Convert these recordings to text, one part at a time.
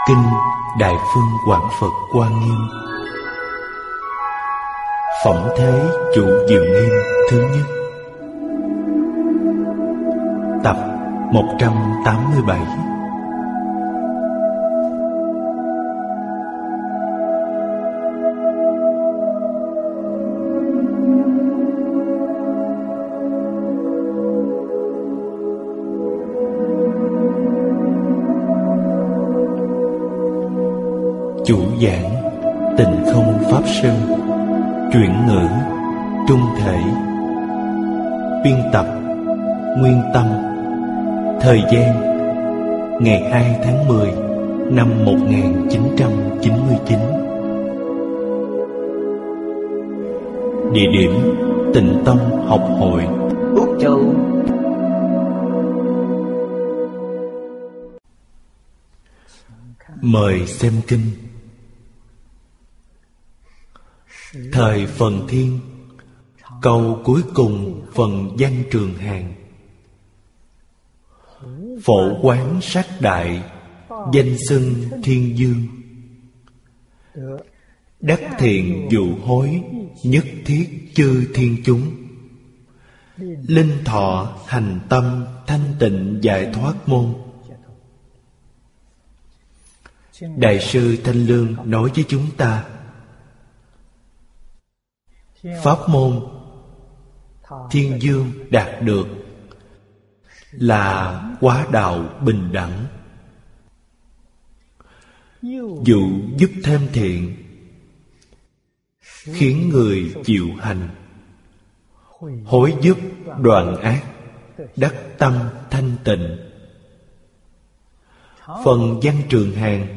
Kinh Đại Phương Quảng Phật Quan Nghiêm. Phẩm Thế Chủ Diệu Nghiêm thứ nhất. Tập 187. Chủ giảng Tịnh Không Pháp Sư. Chuyển ngữ Trung Thể. Biên tập Nguyên Tâm. Thời gian ngày 2 tháng 10 năm 1999. Địa điểm Tịnh Tông Học Hội, Úc Châu. Mời xem kinh. Thời Phần Thiên, câu cuối cùng phần Văn Trường Hàng. Phổ quán sát đại, danh xưng Thiên Dương. Đắc thiện dụ hối, nhất thiết chư thiên chúng. Linh thọ hành tâm, thanh tịnh giải thoát môn. Đại sư Thanh Lương nói với chúng ta, pháp môn Thiên Dương đạt được là quá đạo bình đẳng. Dụ giúp thêm thiện, khiến người chịu hành. Hối giúp đoạn ác, đắc tâm thanh tịnh. Phần Văn Trường Hàng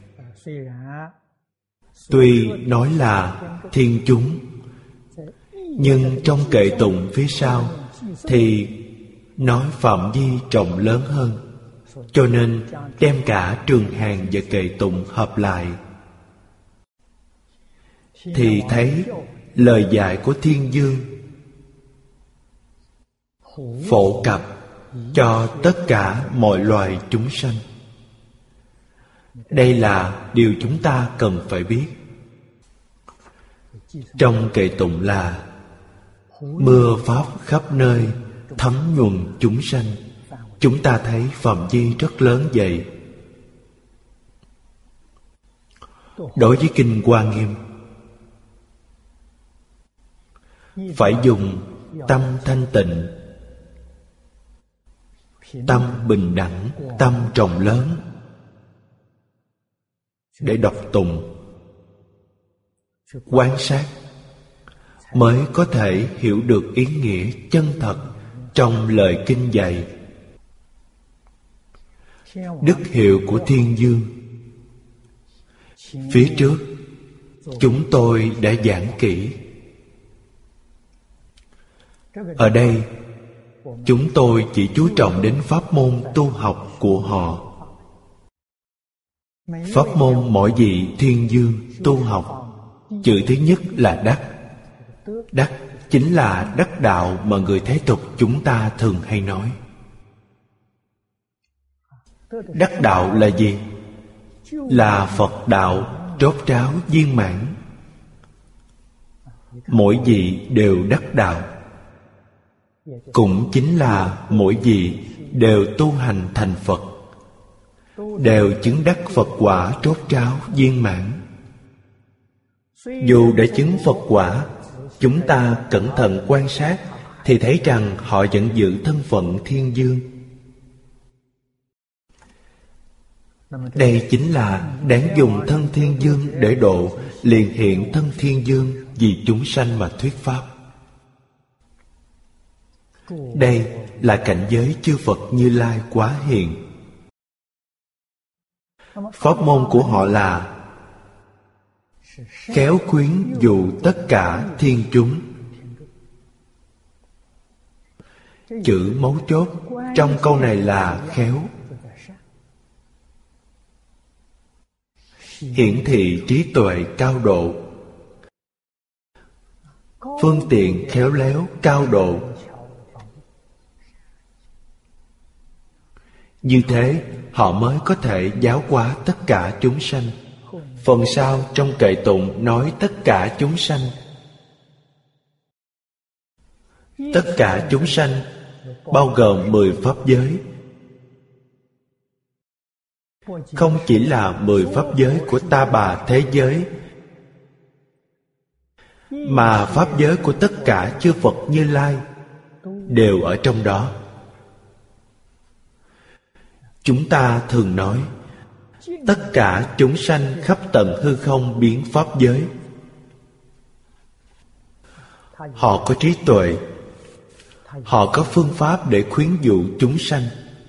tuy nói là thiên chúng, nhưng trong kệ tụng phía sau thì nói phạm vi rộng lớn hơn, cho nên đem cả Trường Hàng và kệ tụng hợp lại thì thấy lời dạy của Thiên Dương phổ cập cho tất cả mọi loài chúng sanh. Đây là điều chúng ta cần phải biết. Trong kệ tụng là mưa pháp khắp nơi, thấm nhuần chúng sanh. Chúng ta thấy phạm vi rất lớn vậy. Đối với Kinh Hoa Nghiêm, phải dùng tâm thanh tịnh, tâm bình đẳng, tâm rộng lớn để đọc tụng, quan sát, mới có thể hiểu được ý nghĩa chân thật trong lời kinh dạy. Đức hiệu của Thiên Dương phía trước chúng tôi đã giảng kỹ. Ở đây chúng tôi chỉ chú trọng đến pháp môn tu học của họ. Pháp môn mỗi vị Thiên Dương tu học, chữ thứ nhất là đắc. Đắc chính là đắc đạo mà người thế tục chúng ta thường hay nói. Đắc đạo là gì? Là Phật đạo rốt ráo viên mãn. Mỗi vị đều đắc đạo, cũng chính là mỗi vị đều tu hành thành Phật, đều chứng đắc Phật quả rốt ráo viên mãn. Dù đã chứng Phật quả, chúng ta cẩn thận quan sát thì thấy rằng họ vẫn giữ thân phận Thiên Dương. Đây chính là đáng dùng thân Thiên Dương để độ, liền hiện thân Thiên Dương vì chúng sanh mà thuyết pháp. Đây là cảnh giới chư Phật Như Lai quá hiện. Pháp môn của họ là khéo khuyến dụ tất cả thiên chúng. Chữ mấu chốt trong câu này là khéo. Hiển thị trí tuệ cao độ, phương tiện khéo léo cao độ. Như thế họ mới có thể giáo hóa tất cả chúng sanh. Phần sau trong kệ tụng nói tất cả chúng sanh. Tất cả chúng sanh bao gồm 10 pháp giới. Không chỉ là 10 pháp giới của ta bà thế giới, mà pháp giới của tất cả chư Phật Như Lai đều ở trong đó. Chúng ta thường nói tất cả chúng sanh khắp tận hư không biến pháp giới. Họ có trí tuệ, họ có phương pháp để khuyến dụ chúng sanh,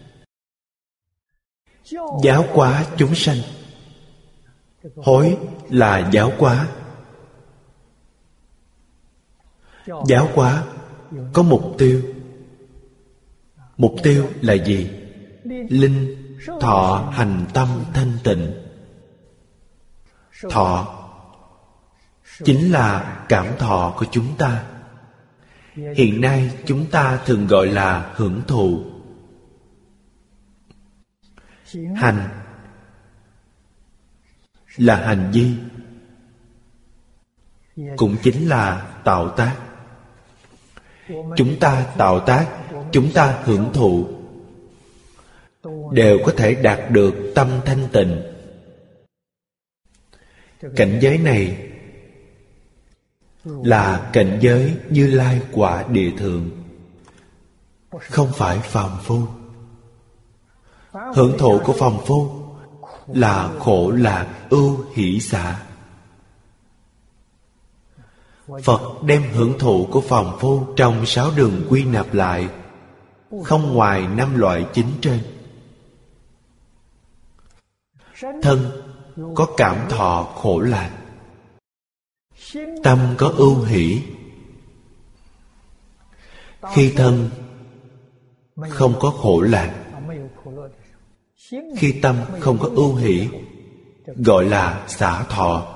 giáo hóa chúng sanh. Hối là giáo hóa. Giáo hóa có mục tiêu. Mục tiêu là gì? Linh thọ hành tâm thanh tịnh. Thọ chính là cảm thọ của chúng ta. Hiện nay chúng ta thường gọi là hưởng thụ. Hành là hành vi, cũng chính là tạo tác. Chúng ta tạo tác, chúng ta hưởng thụ, đều có thể đạt được tâm thanh tịnh. Cảnh giới này là cảnh giới Như Lai quả địa thượng, không phải phàm phu. Hưởng thụ của phàm phu là khổ lạc ưu hỷ xả. Phật đem hưởng thụ của phàm phu trong 6 đường quy nạp lại, không ngoài 5 loại chính trên. Thân có cảm thọ khổ lạc, tâm có ưu hỷ. Khi thân không có khổ lạc, khi tâm không có ưu hỷ, gọi là xả thọ.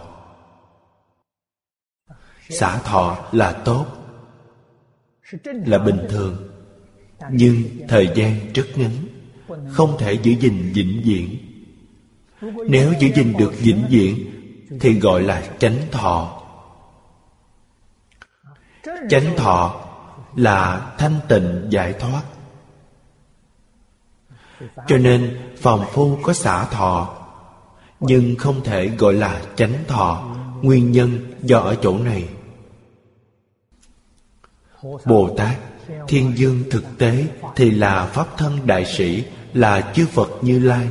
Xả thọ là tốt, là bình thường, nhưng thời gian rất ngắn, không thể giữ gìn vĩnh viễn. Nếu giữ gìn được vĩnh viễn thì gọi là chánh thọ. Chánh thọ là thanh tịnh giải thoát. Cho nên phàm phu có xả thọ, nhưng không thể gọi là chánh thọ. Nguyên nhân do ở chỗ này. Bồ Tát, Thiên Dương thực tế thì là Pháp thân đại sĩ, là chư Phật Như Lai.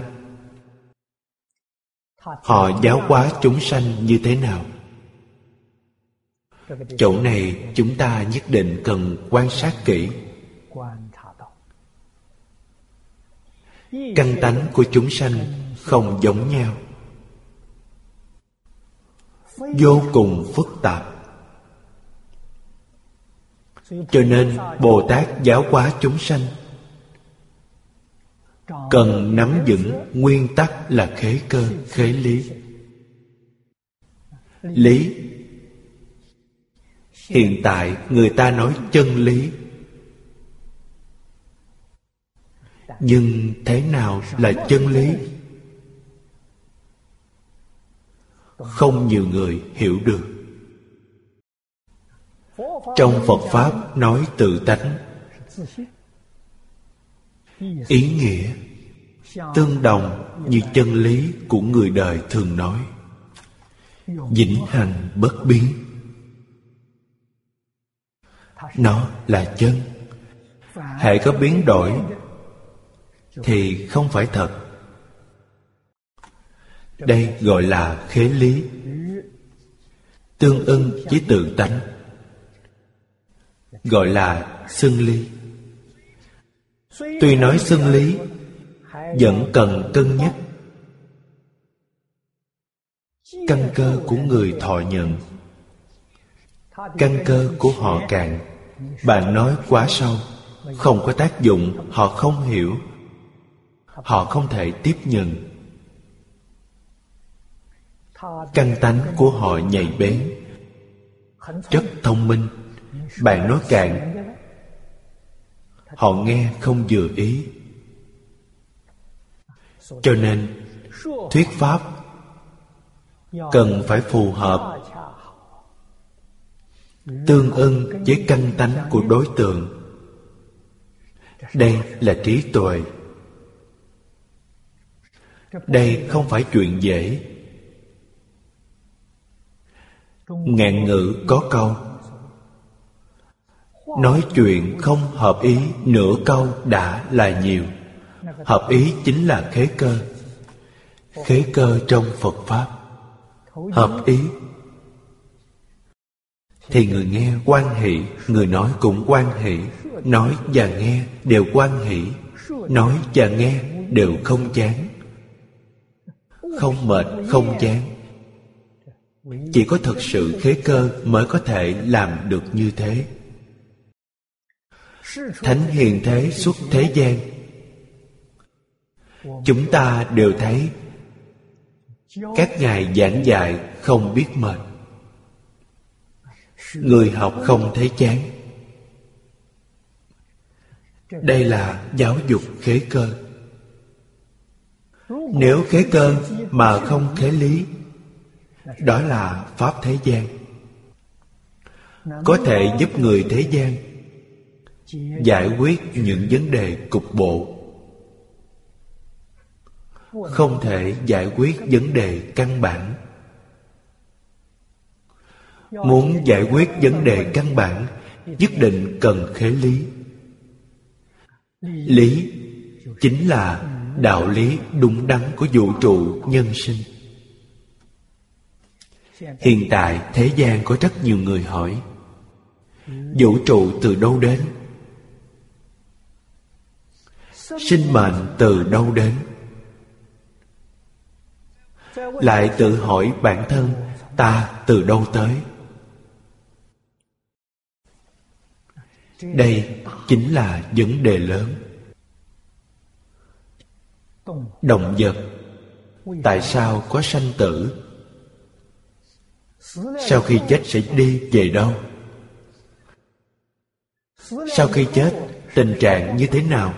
Họ giáo hóa chúng sanh như thế nào? Chỗ này chúng ta nhất định cần quan sát kỹ. Căn tánh của chúng sanh không giống nhau, vô cùng phức tạp. Cho nên Bồ Tát giáo hóa chúng sanh cần nắm vững nguyên tắc là khế cơ, khế lý. Lý, hiện tại người ta nói chân lý, nhưng thế nào là chân lý? Không nhiều người hiểu được. Trong Phật Pháp nói tự tánh, ý nghĩa tương đồng như chân lý của người đời thường nói, vĩnh hằng bất biến. Nó là chân. Hễ có biến đổi thì không phải thật. Đây gọi là khế lý, tương ưng với tự tánh, gọi là xưng lý. Tuy nói xưng lý, vẫn cần cân nhắc căn cơ của người thọ nhận. Căn cơ của họ cạn, bạn nói quá sâu, không có tác dụng, họ không hiểu, họ không thể tiếp nhận. Căn tánh của họ nhạy bén, rất thông minh. Bạn nói cạn, họ nghe không vừa ý. Cho nên thuyết pháp cần phải phù hợp, tương ưng với căn tánh của đối tượng. Đây là trí tuệ. Đây không phải chuyện dễ. Ngạn ngữ có câu: nói chuyện không hợp ý nửa câu đã là nhiều. Hợp ý chính là khế cơ. Khế cơ trong Phật Pháp. Hợp ý thì người nghe hoan hỷ, người nói cũng hoan hỷ. Nói và nghe đều hoan hỷ. Nói và nghe đều không chán, không mệt, không chán. Chỉ có thực sự khế cơ mới có thể làm được như thế. Thánh hiền thế xuất thế gian, chúng ta đều thấy các ngài giảng dạy không biết mệt, người học không thấy chán. Đây là giáo dục khế cơ. Nếu khế cơ mà không khế lý, đó là pháp thế gian. Có thể giúp người thế gian giải quyết những vấn đề cục bộ, không thể giải quyết vấn đề căn bản. Muốn giải quyết vấn đề căn bản, nhất định cần khế lý. Lý chính là đạo lý đúng đắn của vũ trụ nhân sinh. Hiện tại thế gian có rất nhiều người hỏi: vũ trụ từ đâu đến? Sinh mệnh từ đâu đến? Lại tự hỏi bản thân: ta từ đâu tới? Đây chính là vấn đề lớn. Động vật tại sao có sanh tử? Sau khi chết sẽ đi về đâu? Sau khi chết, tình trạng như thế nào?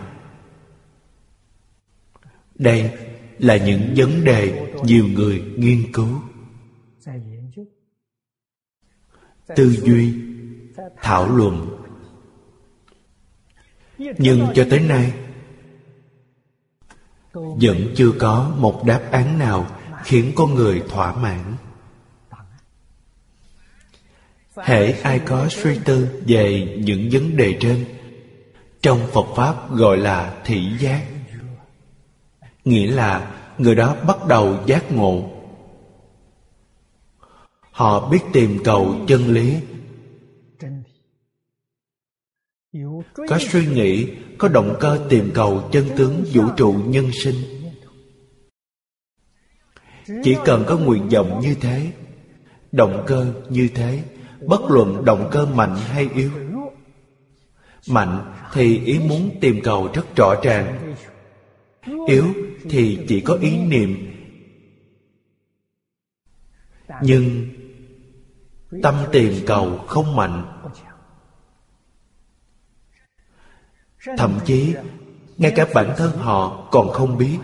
Đây là những vấn đề nhiều người nghiên cứu, tư duy, thảo luận. Nhưng cho tới nay vẫn chưa có một đáp án nào khiến con người thỏa mãn. Hễ ai có suy tư về những vấn đề trên, trong Phật Pháp gọi là thị giác. Nghĩa là người đó bắt đầu giác ngộ. Họ biết tìm cầu chân lý, có suy nghĩ, có động cơ tìm cầu chân tướng vũ trụ nhân sinh. Chỉ cần có nguyện vọng như thế, động cơ như thế, bất luận động cơ mạnh hay yếu. Mạnh thì ý muốn tìm cầu rất rõ ràng, yếu thì chỉ có ý niệm. Nhưng tâm tìm cầu không mạnh. Thậm chí ngay cả bản thân họ còn không biết.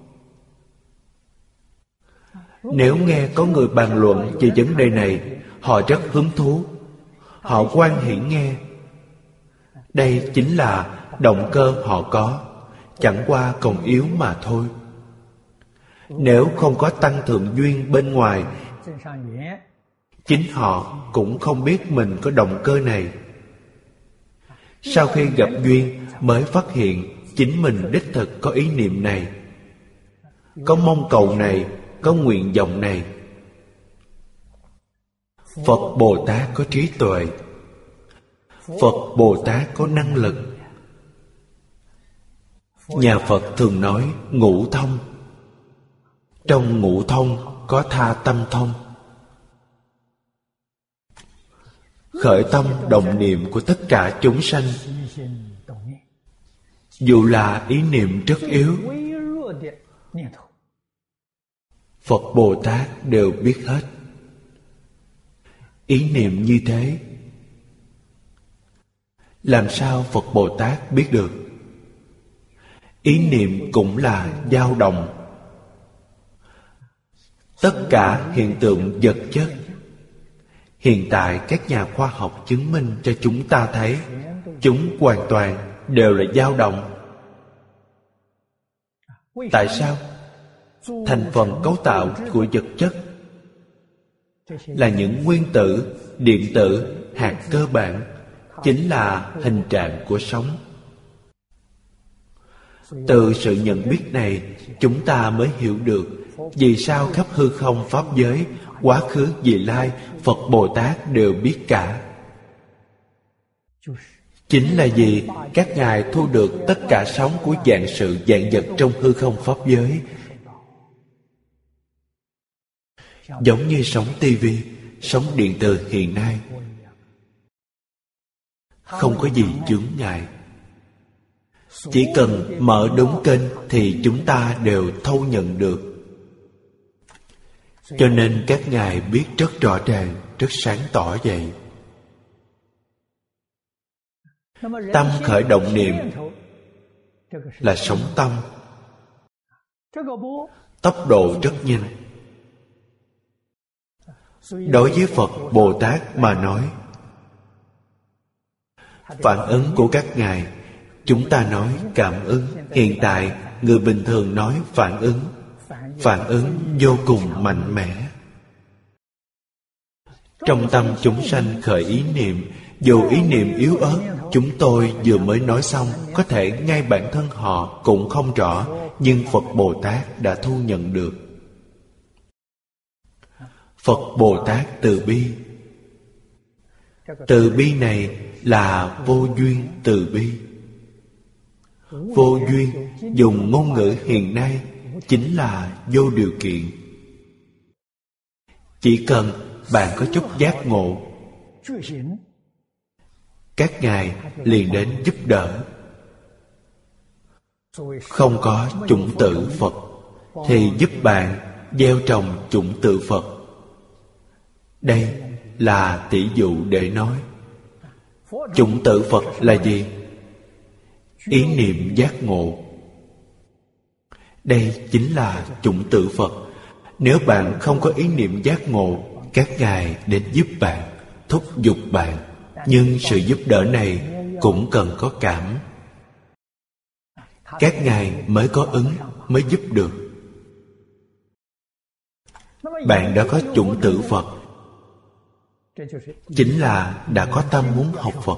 Nếu nghe có người bàn luận về vấn đề này, họ rất hứng thú, họ hoan hỉ nghe. Đây chính là động cơ họ có, chẳng qua còn yếu mà thôi. Nếu không có tăng thượng duyên bên ngoài, chính họ cũng không biết mình có động cơ này. Sau khi gặp duyên mới phát hiện chính mình đích thực có ý niệm này, có mong cầu này, có nguyện vọng này. Phật Bồ Tát có trí tuệ, Phật Bồ Tát có năng lực. Nhà Phật thường nói ngũ thông. Trong ngũ thông có tha tâm thông. Khởi tâm động niệm của tất cả chúng sanh, dù là ý niệm rất yếu, Phật Bồ Tát đều biết hết. Ý niệm như thế, làm sao Phật Bồ Tát biết được? Ý niệm cũng là dao động. Tất cả hiện tượng vật chất, hiện tại các nhà khoa học chứng minh cho chúng ta thấy chúng hoàn toàn đều là dao động. Tại sao? Thành phần cấu tạo của vật chất là những nguyên tử, điện tử, hạt cơ bản, chính là hình trạng của sống. Từ sự nhận biết này, chúng ta mới hiểu được vì sao khắp hư không pháp giới, quá khứ vị lai, Phật Bồ Tát đều biết cả. Chính là vì các ngài thu được tất cả sóng của vạn sự vạn vật trong hư không pháp giới. Giống như sóng tivi, sóng điện từ hiện nay, không có gì chướng ngại. Chỉ cần mở đúng kênh thì chúng ta đều thâu nhận được. Cho nên các ngài biết rất rõ ràng, rất sáng tỏ vậy. Tâm khởi động niệm là sóng tâm, tốc độ rất nhanh. Đối với Phật Bồ Tát mà nói, phản ứng của các ngài, chúng ta nói cảm ứng. Hiện tại người bình thường nói phản ứng. Phản ứng vô cùng mạnh mẽ. Trong tâm chúng sanh khởi ý niệm, dù ý niệm yếu ớt, chúng tôi vừa mới nói xong, có thể ngay bản thân họ cũng không rõ, nhưng Phật Bồ Tát đã thu nhận được. Phật Bồ Tát từ bi. Từ bi này là vô duyên từ bi. Vô duyên dùng ngôn ngữ hiện nay chính là vô điều kiện. Chỉ cần bạn có chút giác ngộ, các ngài liền đến giúp đỡ. Không có chủng tử Phật thì giúp bạn gieo trồng chủng tử Phật. Đây là tỷ dụ để nói. Chủng tử Phật là gì? Ý niệm giác ngộ. Đây chính là chủng tử Phật. Nếu bạn không có ý niệm giác ngộ, các ngài đến giúp bạn, thúc giục bạn. Nhưng sự giúp đỡ này cũng cần có cảm. Các ngài mới có ứng, mới giúp được. Bạn đã có chủng tử Phật, chính là đã có tâm muốn học Phật.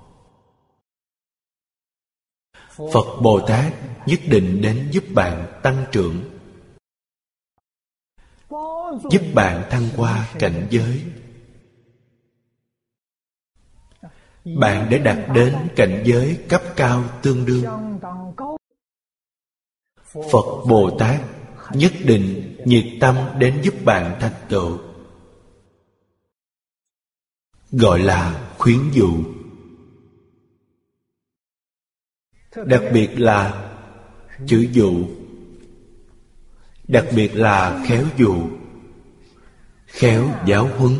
Phật Bồ Tát nhất định đến giúp bạn tăng trưởng, giúp bạn thăng qua cảnh giới. Bạn đã đạt đến cảnh giới cấp cao tương đương, Phật Bồ Tát nhất định nhiệt tâm đến giúp bạn thành tựu. Gọi là khuyến dụ. Đặc biệt là chữ dụ, đặc biệt là khéo dụ, khéo giáo huấn.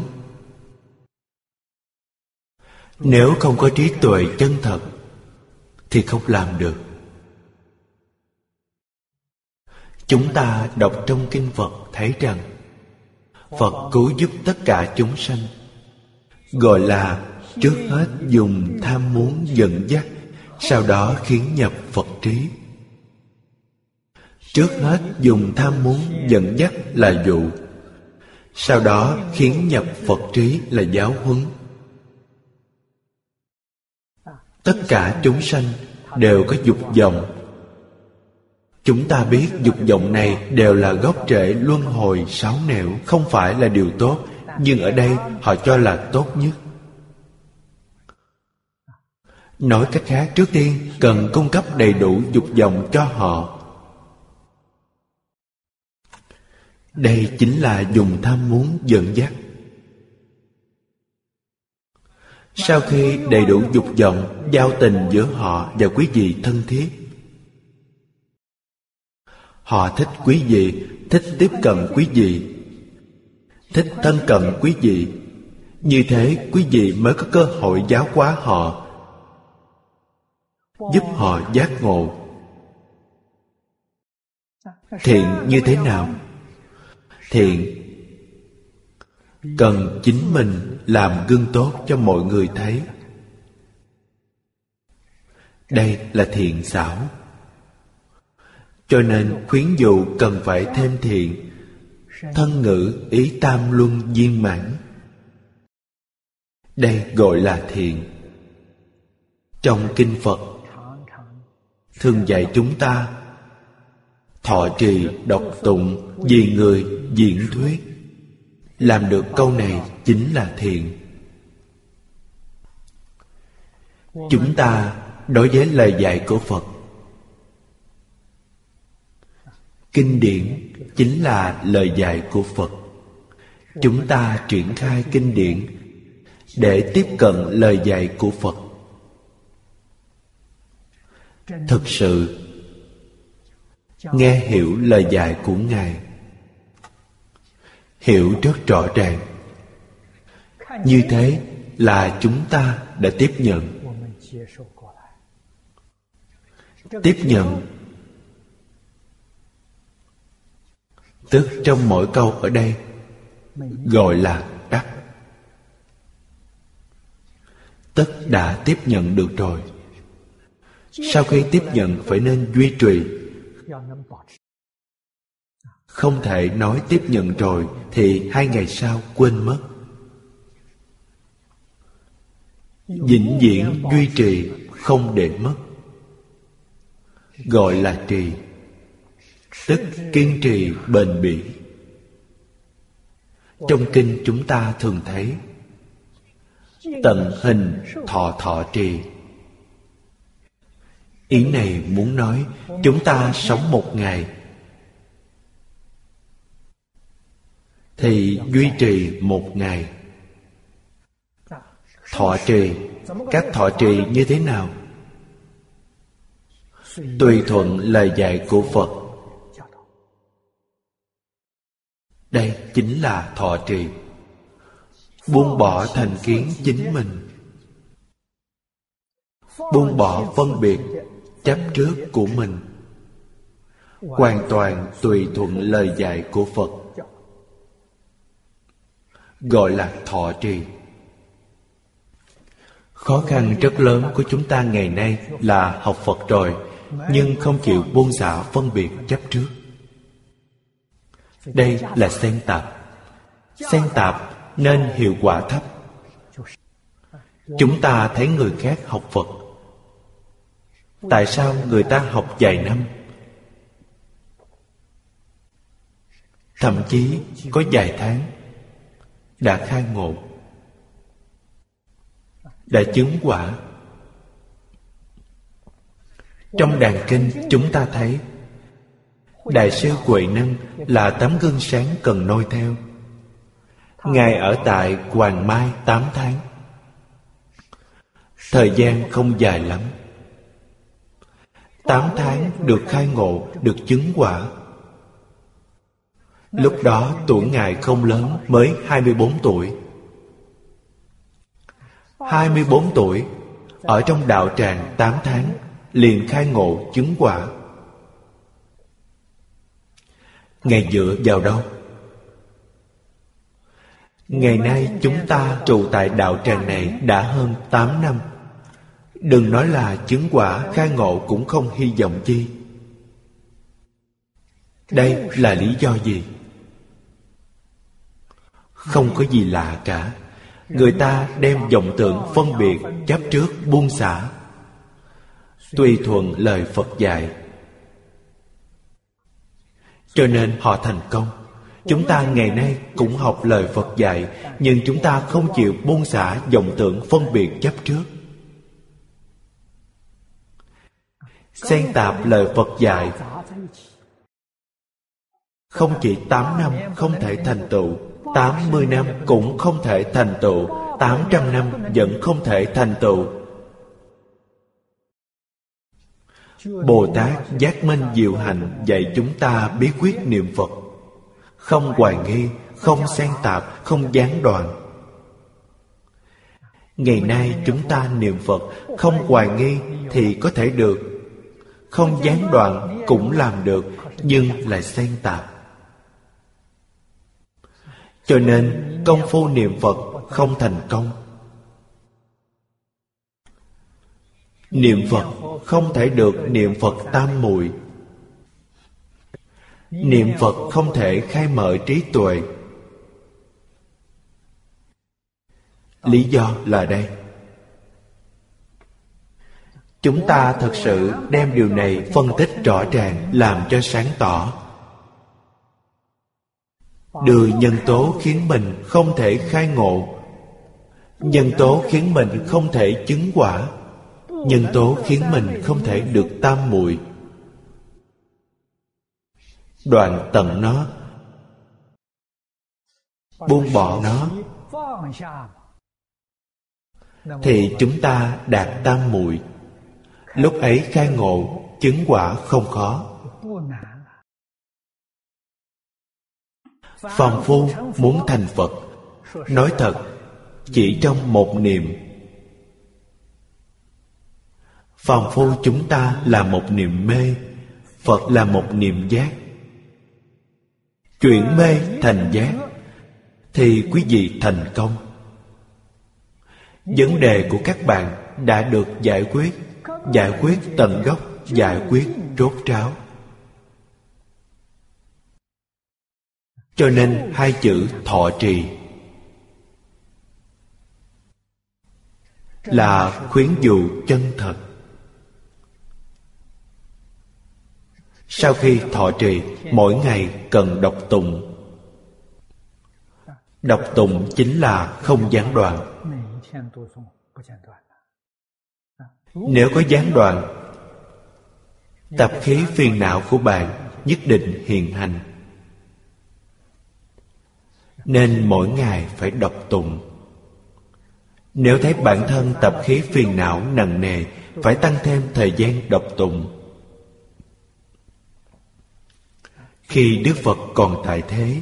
Nếu không có trí tuệ chân thật thì không làm được. Chúng ta đọc trong kinh Phật thấy rằng Phật cứu giúp tất cả chúng sanh, gọi là trước hết dùng tham muốn dẫn dắt, sau đó khiến nhập Phật trí. Trước hết dùng tham muốn dẫn dắt là dụ, sau đó khiến nhập Phật trí là giáo huấn. Tất cả chúng sanh đều có dục vọng. Chúng ta biết dục vọng này đều là gốc rễ luân hồi sáu nẻo, không phải là điều tốt, nhưng ở đây họ cho là tốt nhất. Nói cách khác, trước tiên cần cung cấp đầy đủ dục vọng cho họ. Đây chính là dùng tham muốn dẫn dắt. Sau khi đầy đủ dục vọng, giao tình giữa họ và quý vị thân thiết. Họ thích quý vị, thích tiếp cận quý vị, thích thân cận quý vị. Như thế quý vị mới có cơ hội giáo hóa họ, giúp họ giác ngộ. Thiện như thế nào? Thiện cần chính mình làm gương tốt cho mọi người thấy. Đây là thiện xảo. Cho nên khuyến dụ cần phải thêm thiện, thân ngữ ý tam luân viên mãn. Đây gọi là thiện. Trong kinh Phật thường dạy chúng ta thọ trì đọc tụng vì người diễn thuyết. Làm được câu này chính là thiện. Chúng ta đối với lời dạy của Phật, kinh điển chính là lời dạy của Phật. Chúng ta triển khai kinh điển để tiếp cận lời dạy của Phật. Thực sự nghe hiểu lời dạy của Ngài, hiểu rất rõ ràng. Như thế là chúng ta đã tiếp nhận. Tiếp nhận tức trong mỗi câu ở đây gọi là đắc. Tất đã tiếp nhận được rồi. Sau khi tiếp nhận phải nên duy trì. Không thể nói tiếp nhận rồi thì 2 ngày sau quên mất. Vĩnh viễn duy trì, không để mất, gọi là trì. Tức kiên trì bền bỉ. Trong kinh chúng ta thường thấy tận hình thọ thọ trì. Ý này muốn nói chúng ta sống 1 ngày thì duy trì 1 ngày. Thọ trì, các thọ trì như thế nào? Tùy thuận lời dạy của Phật. Đây chính là thọ trì. Buông bỏ thành kiến chính mình, buông bỏ phân biệt chấp trước của mình, hoàn toàn tùy thuận lời dạy của Phật, gọi là thọ trì. Khó khăn rất lớn của chúng ta ngày nay là học Phật rồi, nhưng không chịu buông xả phân biệt chấp trước. Đây là xen tạp. Xen tạp nên hiệu quả thấp. Chúng ta thấy người khác học Phật. Tại sao người ta học vài năm, thậm chí có vài tháng đã khai ngộ, đã chứng quả? Trong đàn kinh chúng ta thấy Đại sư Huệ Năng là tấm gương sáng cần noi theo. Ngài ở tại Hoàng Mai 8 tháng. Thời gian không dài lắm. 8 tháng được khai ngộ, được chứng quả. Lúc đó tuổi Ngài không lớn, mới 24 tuổi. 24 tuổi, ở trong đạo tràng 8 tháng, liền khai ngộ chứng quả. Ngài dựa vào đâu? Ngày nay chúng ta trụ tại đạo tràng này đã hơn 8 năm. Đừng nói là chứng quả khai ngộ cũng không hy vọng chi. Đây là lý do gì? Không có gì lạ cả. Người ta đem vọng tưởng phân biệt chấp trước buông xả, tùy thuận lời Phật dạy, cho nên họ thành công. Chúng ta ngày nay cũng học lời Phật dạy, nhưng chúng ta không chịu buông xả vọng tưởng phân biệt chấp trước. Xen tạp lời Phật dạy. Không chỉ 8 năm không thể thành tựu, 80 năm cũng không thể thành tựu, 800 năm vẫn không thể thành tựu. Bồ Tát Giác Minh Diệu Hạnh dạy chúng ta bí quyết niệm Phật. Không hoài nghi, không xen tạp, không gián đoạn. Ngày nay chúng ta niệm Phật không hoài nghi thì có thể được, không gián đoạn cũng làm được, nhưng lại xen tạp. Cho nên công phu niệm Phật không thành công. Niệm Phật không thể được niệm Phật tam muội. Niệm Phật không thể khai mở trí tuệ. Lý do là đây. Chúng ta thật sự đem điều này phân tích rõ ràng, làm cho sáng tỏ. Đưa nhân tố khiến mình không thể khai ngộ, nhân tố khiến mình không thể chứng quả, nhân tố khiến mình không thể được tam muội. Đoạn tận nó, buông bỏ nó, thì chúng ta đạt tam muội. Lúc ấy khai ngộ, chứng quả không khó. Phàm phu muốn thành Phật, nói thật, chỉ trong một niệm. Phàm phu chúng ta là một niệm mê, Phật là một niệm giác. Chuyển mê thành giác, thì quý vị thành công. Vấn đề của các bạn đã được giải quyết tận gốc, giải quyết rốt ráo. Cho nên hai chữ thọ trì là khuyến dụ chân thật. Sau khi thọ trì, mỗi ngày cần đọc tụng. Đọc tụng chính là không gián đoạn. Nếu có gián đoạn, tập khí phiền não của bạn nhất định hiện hành. Nên mỗi ngày phải đọc tụng. Nếu thấy bản thân tập khí phiền não nặng nề, phải tăng thêm thời gian đọc tụng. Khi Đức Phật còn tại thế,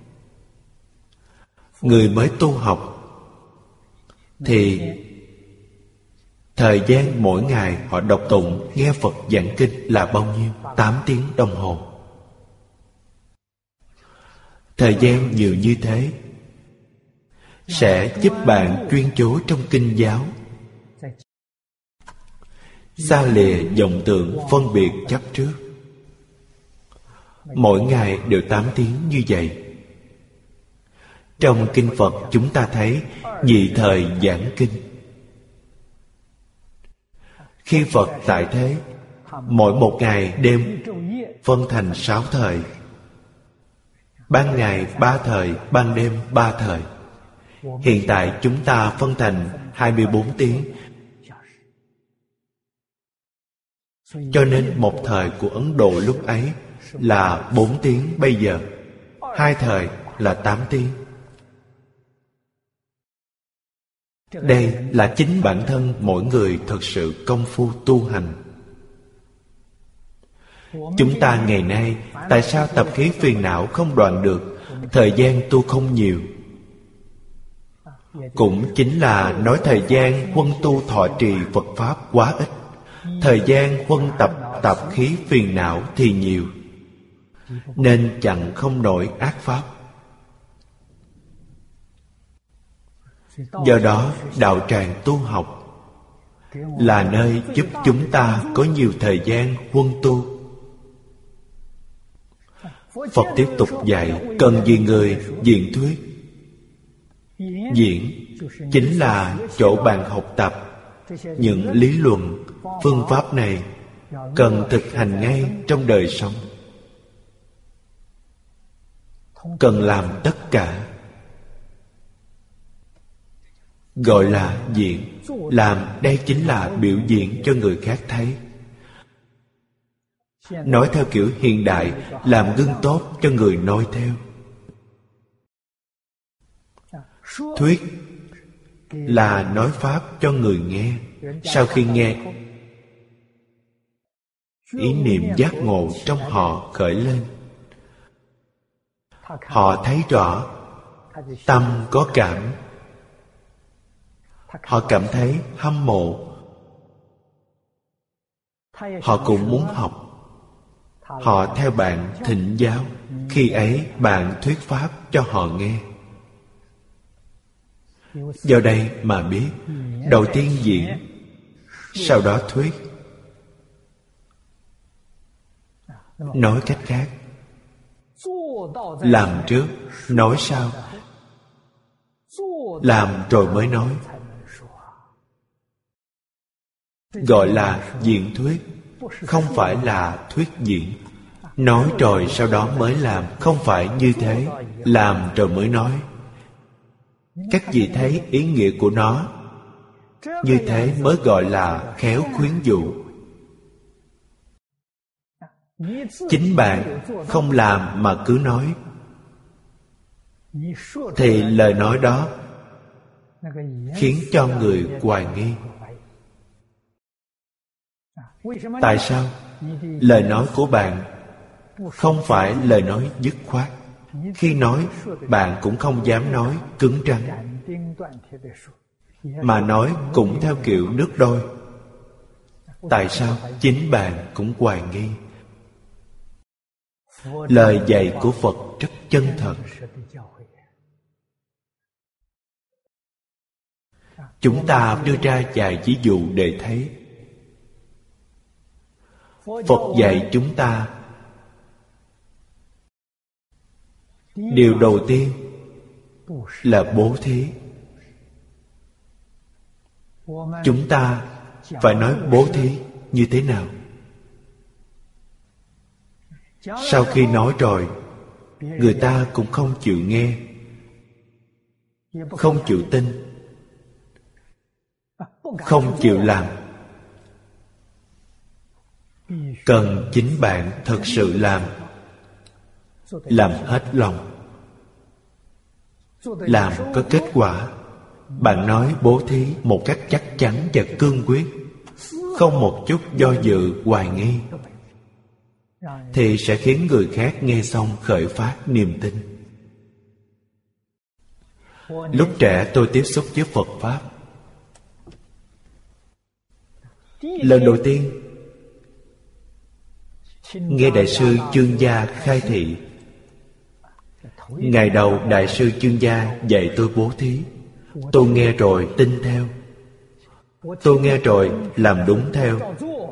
người mới tu học, thì thời gian mỗi ngày họ đọc tụng, nghe Phật giảng kinh là bao nhiêu? 8 tiếng đồng hồ. Thời gian nhiều như thế sẽ giúp bạn chuyên chú trong kinh giáo, xa lìa vọng tưởng phân biệt chấp trước. Mỗi ngày đều 8 tiếng như vậy. Trong kinh Phật chúng ta thấy nhị thời giảng kinh. Khi Phật tại thế, mỗi một ngày đêm phân thành 6 thời. Ban ngày 3 thời, ban đêm 3 thời. Hiện tại chúng ta phân thành 24 tiếng. Cho nên một thời của Ấn Độ lúc ấy là 4 tiếng bây giờ. 2 thời là 8 tiếng. Đây là chính bản thân mỗi người thật sự công phu tu hành. Chúng ta ngày nay tại sao tập khí phiền não không đoạn được, thời gian tu không nhiều? Cũng chính là nói thời gian huân tu thọ trì Phật Pháp quá ít, thời gian huân tập tập khí phiền não thì nhiều, nên chặn không nổi ác pháp. Do đó đạo tràng tu học là nơi giúp chúng ta có nhiều thời gian huân tu. Phật tiếp tục dạy cần gì người diễn thuyết. Diễn chính là chỗ bạn học tập những lý luận, phương pháp này cần thực hành ngay trong đời sống. Cần làm tất cả. Gọi là diễn. Làm đây chính là biểu diễn cho người khác thấy. Nói theo kiểu hiện đại, làm gương tốt cho người noi theo. Thuyết là nói pháp cho người nghe. Sau khi nghe, ý niệm giác ngộ trong họ khởi lên. Họ thấy rõ, tâm có cảm. Họ cảm thấy hâm mộ. họ cũng muốn học. Họ theo bạn thỉnh giáo. Khi ấy bạn thuyết pháp cho họ nghe. Do đây mà biết, đầu tiên diễn, sau đó thuyết. Nói cách khác, làm trước, nói sau. Làm rồi mới nói, gọi là diễn thuyết, không phải là thuyết diễn. Nói rồi sau đó mới làm, không phải như thế. Làm rồi mới nói. Các vị thấy ý nghĩa của nó. Như thế mới gọi là khéo khuyến dụ. Chính bạn không làm mà cứ nói, thì lời nói đó khiến cho người hoài nghi. Tại sao? Lời nói của bạn không phải lời nói dứt khoát. Khi nói, bạn cũng không dám nói cứng rắn, mà nói cũng theo kiểu nước đôi. Tại sao? Chính bạn cũng hoài nghi. Lời dạy của Phật rất chân thật. Chúng ta đưa ra vài ví dụ để thấy. Phật dạy chúng ta, điều đầu tiên là bố thí. Chúng ta phải nói bố thí như thế nào? Sau khi nói rồi, người ta cũng không chịu nghe, không chịu tin, không chịu làm. Cần chính bạn thật sự làm hết lòng, làm có kết quả. Bạn nói bố thí một cách chắc chắn và cương quyết, không một chút do dự hoài nghi, thì sẽ khiến người khác nghe xong khởi phát niềm tin. Lúc trẻ tôi tiếp xúc với Phật Pháp. Lần đầu tiên nghe Đại sư Chương Gia khai thị. Ngày đầu Đại sư Chương Gia dạy tôi bố thí. Tôi nghe rồi tin theo. Tôi nghe rồi làm đúng theo.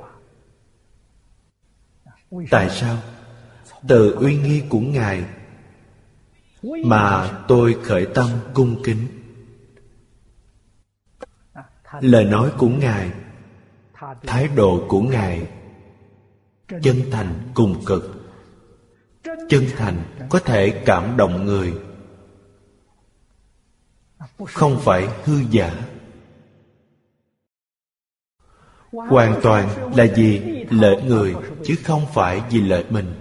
Tại sao? Từ uy nghi của Ngài mà tôi khởi tâm cung kính. Lời nói của Ngài, thái độ của Ngài chân thành cùng cực. Chân thành có thể cảm động người, không phải hư giả. Hoàn toàn là vì lợi người, chứ không phải vì lợi mình.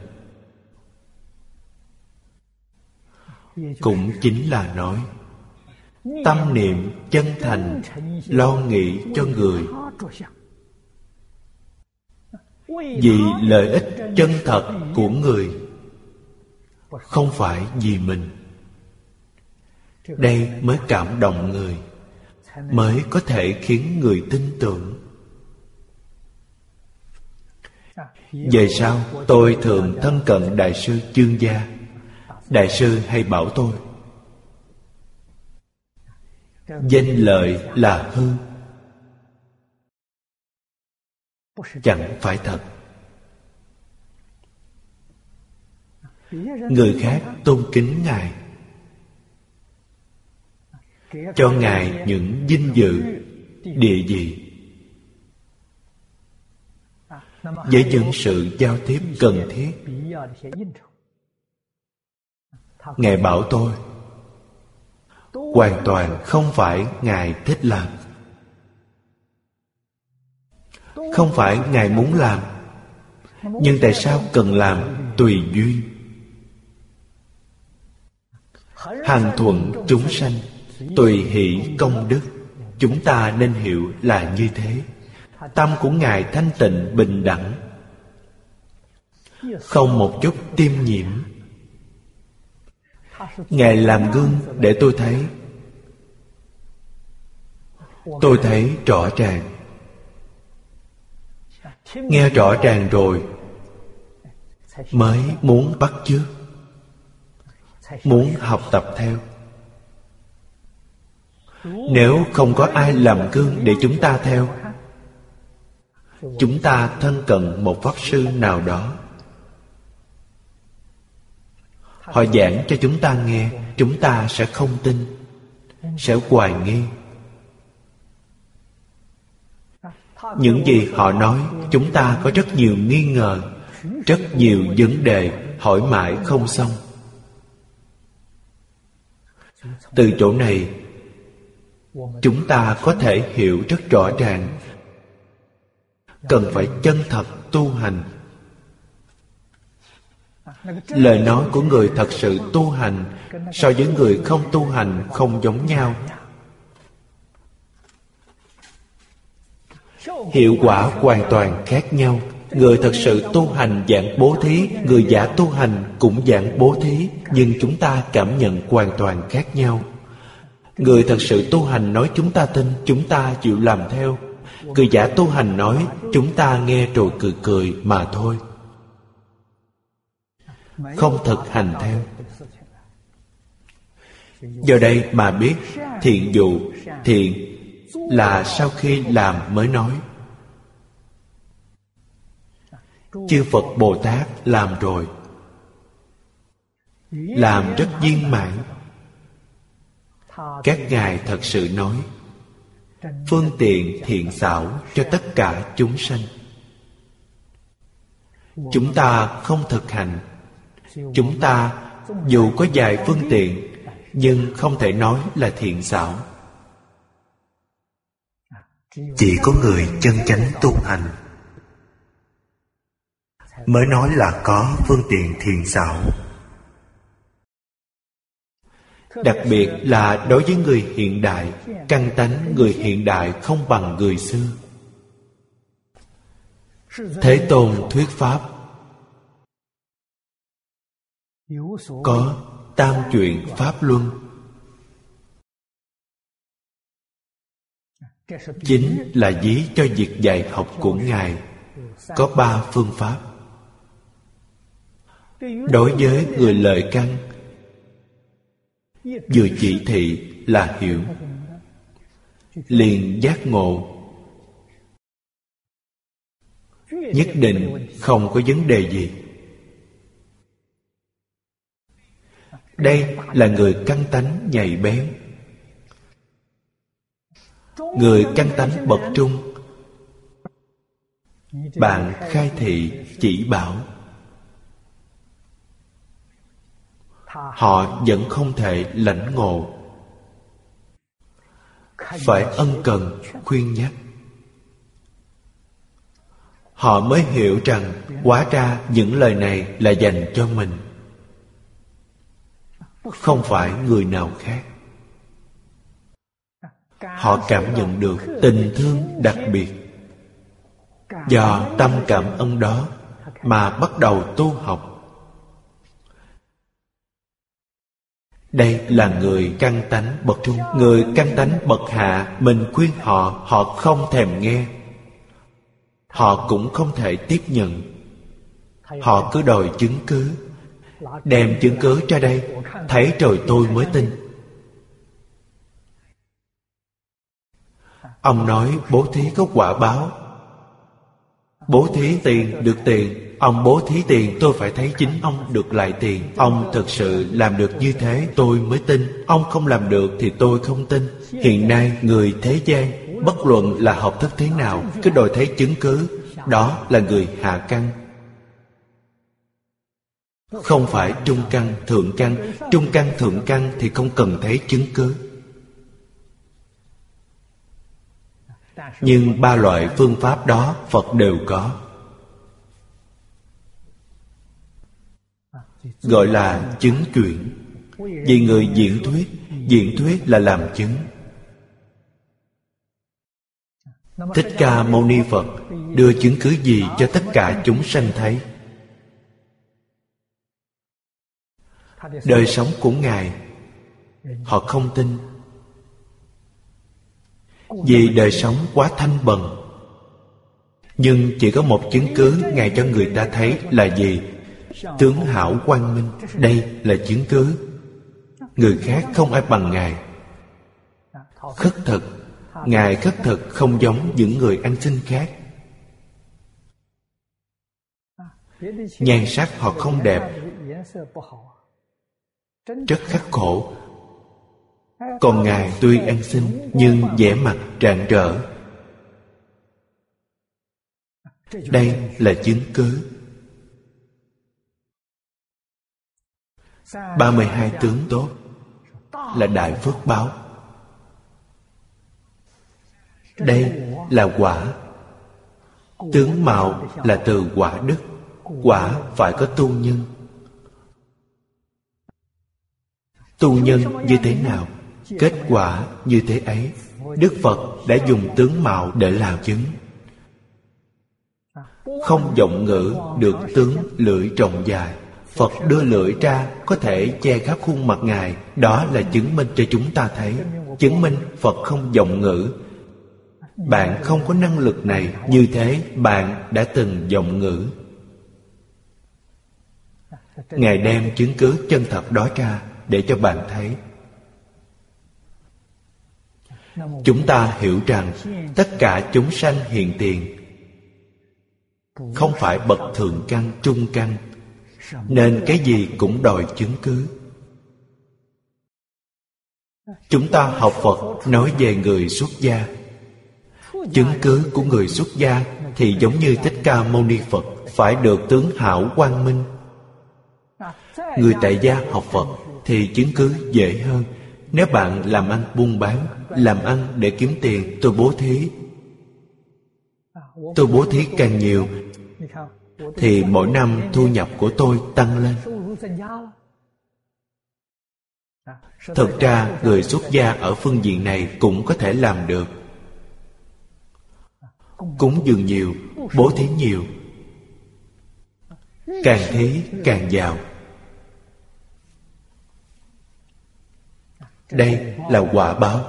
Cũng chính là nói, tâm niệm chân thành lo nghĩ cho người, vì lợi ích chân thật của người, không phải vì mình. Đây mới cảm động người, mới có thể khiến người tin tưởng. Về sau tôi thường thân cận Đại sư Chương Gia. Đại sư hay bảo tôi, danh lợi là hư, chẳng phải thật. Người khác tôn kính Ngài, cho Ngài những vinh dự, địa vị, với những sự giao tiếp cần thiết. Ngài bảo tôi, hoàn toàn không phải Ngài thích làm, không phải Ngài muốn làm, nhưng tại sao cần làm? Tùy duyên. Hằng thuận chúng sanh, tùy hỷ công đức. Chúng ta nên hiểu là như thế. Tâm của Ngài thanh tịnh bình đẳng, không một chút tiêm nhiễm. Ngài làm gương để tôi thấy. Tôi thấy rõ ràng. nghe rõ ràng rồi mới muốn bắt chước, muốn học tập theo. Nếu không có ai làm gương để chúng ta theo, chúng ta thân cận một pháp sư nào đó, họ giảng cho chúng ta nghe, chúng ta sẽ không tin, sẽ hoài nghi. Những gì họ nói, chúng ta có rất nhiều nghi ngờ, rất nhiều vấn đề hỏi mãi không xong. Từ chỗ này, chúng ta có thể hiểu rất rõ ràng, cần phải chân thật tu hành. Lời nói của người thật sự tu hành so với người không tu hành không giống nhau. Hiệu quả hoàn toàn khác nhau. Người thật sự tu hành giảng bố thí, người giả tu hành cũng giảng bố thí, nhưng chúng ta cảm nhận hoàn toàn khác nhau. Người thật sự tu hành nói chúng ta tin, chúng ta chịu làm theo. Người giả tu hành nói chúng ta nghe rồi cười cười mà thôi, không thực hành theo. Do đây mà biết thiện dụ, thiện là sau khi làm mới nói. Chư Phật Bồ Tát làm rồi, làm rất viên mãn. Các ngài thật sự nói phương tiện thiện xảo cho tất cả chúng sanh. Chúng ta không thực hành, chúng ta dù có vài phương tiện nhưng không thể nói là thiện xảo. Chỉ có người chân chánh tu hành mới nói là có phương tiện thiện xảo. Đặc biệt là đối với người hiện đại, căn tánh người hiện đại không bằng người xưa. Thế Tôn thuyết pháp có tam chuyện pháp luân, chính là ví cho việc dạy học của ngài có 3 phương pháp. Đối với người lợi căn, vừa chỉ thị là hiểu, liền giác ngộ, nhất định không có vấn đề gì. Đây là người căn tánh nhạy bén. Người căn tánh bậc trung, bạn khai thị chỉ bảo, họ vẫn không thể lãnh ngộ, phải ân cần khuyên nhắc, họ mới hiểu rằng hóa ra những lời này là dành cho mình, không phải người nào khác. Họ cảm nhận được tình thương đặc biệt, do tâm cảm ơn đó mà bắt đầu tu học. Đây là người căn tánh bậc trung. Người căn tánh bậc hạ, mình khuyên họ, họ không thèm nghe, họ cũng không thể tiếp nhận. Họ cứ đòi chứng cứ, đem chứng cứ ra đây, thấy rồi tôi mới tin. Ông nói bố thí có quả báo, bố thí tiền được tiền. Ông bố thí tiền, tôi phải thấy chính ông được lại tiền. Ông thực sự làm được như thế tôi mới tin. Ông không làm được thì tôi không tin. Hiện nay người thế gian, bất luận là học thức thế nào, cứ đòi thấy chứng cứ, đó là người hạ căn, không phải trung căn, thượng căn. Trung căn, thượng căn thì không cần thấy chứng cứ. Nhưng 3 loại phương pháp đó Phật đều có, gọi là chứng chuyển. Vì người diễn thuyết là làm chứng. Thích Ca Mâu Ni Phật đưa chứng cứ gì cho tất cả chúng sanh thấy? Đời sống của ngài họ không tin, vì đời sống quá thanh bần. Nhưng chỉ có một chứng cứ Ngài cho người ta thấy là gì? Tướng hảo quang minh. Đây là chứng cứ. Người khác không ai bằng Ngài. Khất thực, Ngài khất thực không giống những người ăn xin khác. Nhan sắc họ không đẹp, rất khắc khổ. Còn Ngài tuy ăn xin nhưng vẻ mặt rạng rỡ. Đây là chứng cứ. 32 tướng tốt là đại phước báo. Đây là quả. Tướng mạo là từ quả đức. Quả phải có tu nhân. Tu nhân như thế nào? Kết quả như thế ấy. Đức Phật đã dùng tướng mạo để làm chứng. Không vọng ngữ được tướng lưỡi rộng dài. Phật đưa lưỡi ra có thể che khắp khuôn mặt Ngài. Đó là chứng minh cho chúng ta thấy. Chứng minh Phật không vọng ngữ. Bạn không có năng lực này. Như thế bạn đã từng vọng ngữ. Ngài đem chứng cứ chân thật đó ra để cho bạn thấy. Chúng ta hiểu rằng tất cả chúng sanh hiện tiền không phải bậc thượng căn, trung căn, nên cái gì cũng đòi chứng cứ. Chúng ta học Phật nói về người xuất gia. Chứng cứ của người xuất gia thì giống như Thích Ca Mâu Ni Phật, phải được tướng hảo quang minh. Người tại gia học Phật thì chứng cứ dễ hơn. Nếu bạn làm ăn buôn bán, làm ăn để kiếm tiền, tôi bố thí. Tôi bố thí càng nhiều thì mỗi năm thu nhập của tôi tăng lên. Thực ra người xuất gia ở phương diện này cũng có thể làm được. Cúng dường nhiều, bố thí nhiều, càng thí càng giàu. Đây là quả báo.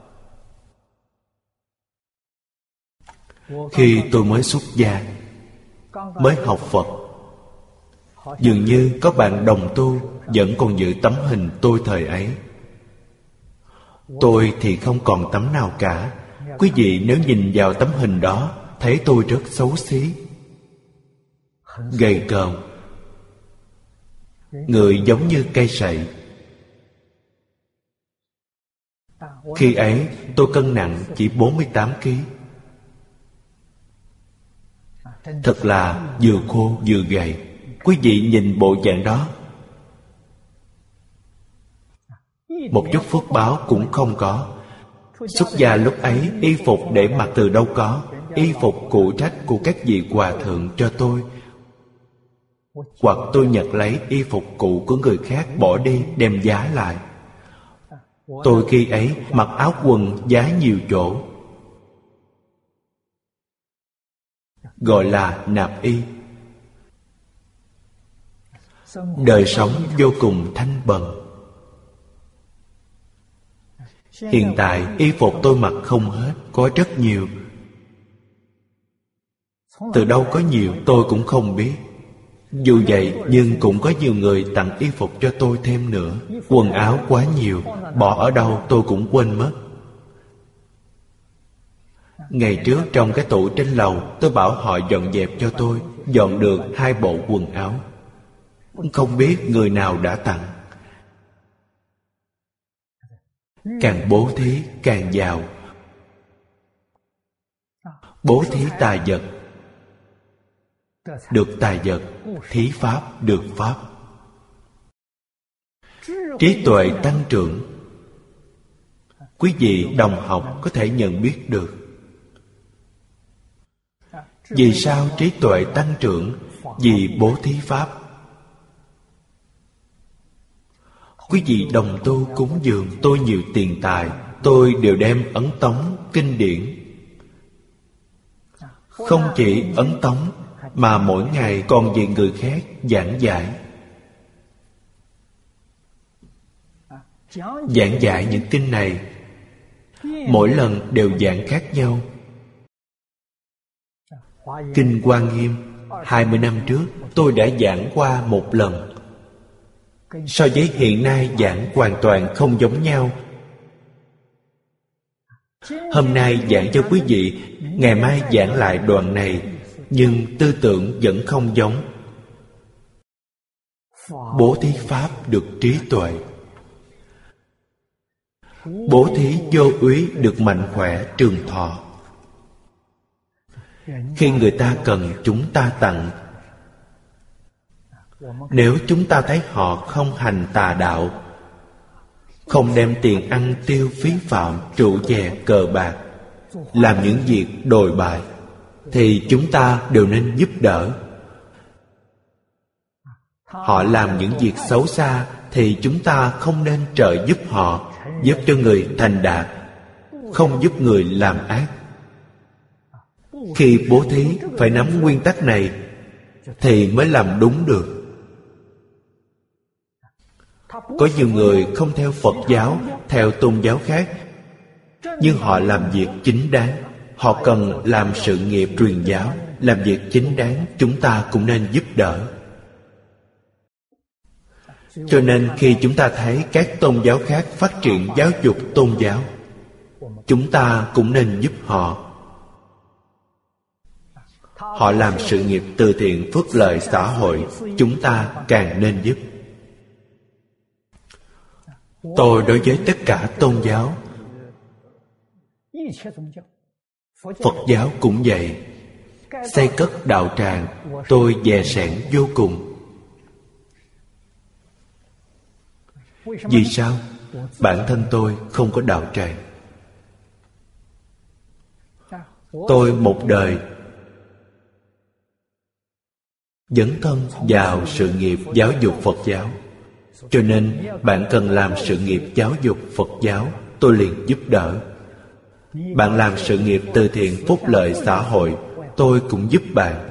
Khi tôi mới xuất gia, mới học Phật, dường như có bạn đồng tu vẫn còn giữ tấm hình tôi thời ấy. Tôi thì không còn tấm nào cả. Quý vị nếu nhìn vào tấm hình đó, thấy tôi rất xấu xí, gầy còm, người giống như cây sậy. Khi ấy tôi cân nặng chỉ 48 kg. Thật là vừa khô vừa gầy. Quý vị nhìn bộ dạng đó, một chút phước báo cũng không có. Xuất gia lúc ấy, y phục để mặc từ đâu có. Y phục cụ trách của các vị hòa thượng cho tôi, hoặc tôi nhặt lấy y phục cũ của người khác bỏ đi đem giá lại. Tôi khi ấy mặc áo quần giá nhiều chỗ, gọi là nạp y. Đời sống vô cùng thanh bần. Hiện tại y phục tôi mặc không hết, có rất nhiều. Từ đâu có nhiều tôi cũng không biết. Dù vậy nhưng cũng có nhiều người tặng y phục cho tôi thêm nữa. Quần áo quá nhiều, bỏ ở đâu tôi cũng quên mất. Ngày trước trong cái tủ trên lầu, tôi bảo họ dọn dẹp cho tôi. Dọn được 2 bộ quần áo. Không biết người nào đã tặng. Càng bố thí càng giàu. Bố thí tài vật được tài vật, thí pháp được pháp. Trí tuệ tăng trưởng. Quý vị đồng học có thể nhận biết được. Vì sao trí tuệ tăng trưởng? Vì bố thí pháp. Quý vị đồng tu cúng dường tôi nhiều tiền tài, tôi đều đem ấn tống kinh điển. Không chỉ ấn tống mà mỗi ngày còn vì người khác giảng giải. Giảng giải những kinh này mỗi lần đều giảng khác nhau. Kinh Hoa Nghiêm 20 năm trước tôi đã giảng qua một lần. So với hiện nay giảng hoàn toàn không giống nhau. Hôm nay giảng cho quý vị, ngày mai giảng lại đoạn này, nhưng tư tưởng vẫn không giống. Bố thí pháp được trí tuệ, bố thí vô úy được mạnh khỏe trường thọ. Khi người ta cần chúng ta tặng, nếu chúng ta thấy họ không hành tà đạo, không đem tiền ăn tiêu phí phạm, trụ chè, cờ bạc, làm những việc đồi bại, thì chúng ta đều nên giúp đỡ. Họ làm những việc xấu xa thì chúng ta không nên trợ giúp họ, giúp cho người thành đạt, không giúp người làm ác. Khi bố thí phải nắm nguyên tắc này thì mới làm đúng được. Có nhiều người không theo Phật giáo, theo tôn giáo khác, nhưng họ làm việc chính đáng. Họ cần làm sự nghiệp truyền giáo, làm việc chính đáng, chúng ta cũng nên giúp đỡ. Cho nên khi chúng ta thấy các tôn giáo khác phát triển giáo dục tôn giáo, chúng ta cũng nên giúp họ. Họ làm sự nghiệp từ thiện phước lợi xã hội, chúng ta càng nên giúp. Tôi đối với tất cả tôn giáo, Phật giáo cũng vậy, xây cất đạo tràng, tôi dè sẻn vô cùng. Vì sao? Bản thân tôi không có đạo tràng. Tôi một đời dấn thân vào sự nghiệp giáo dục Phật giáo. Cho nên bạn cần làm sự nghiệp giáo dục Phật giáo, tôi liền giúp đỡ. Bạn làm sự nghiệp từ thiện phúc lợi xã hội, tôi cũng giúp bạn.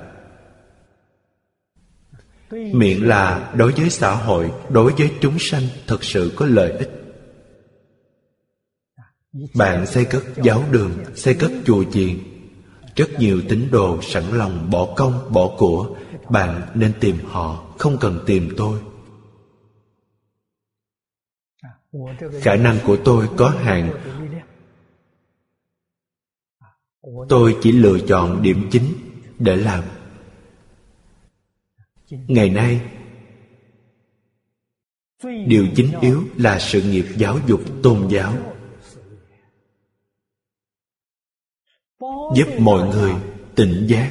Miệng là đối với xã hội, đối với chúng sanh thật sự có lợi ích. Bạn xây cất giáo đường, xây cất chùa chiền, rất nhiều tín đồ sẵn lòng bỏ công bỏ của. Bạn nên tìm họ, không cần tìm tôi. Khả năng của tôi có hạn. Tôi chỉ lựa chọn điểm chính để làm. Ngày nay, điều chính yếu là sự nghiệp giáo dục tôn giáo, giúp mọi người tỉnh giác,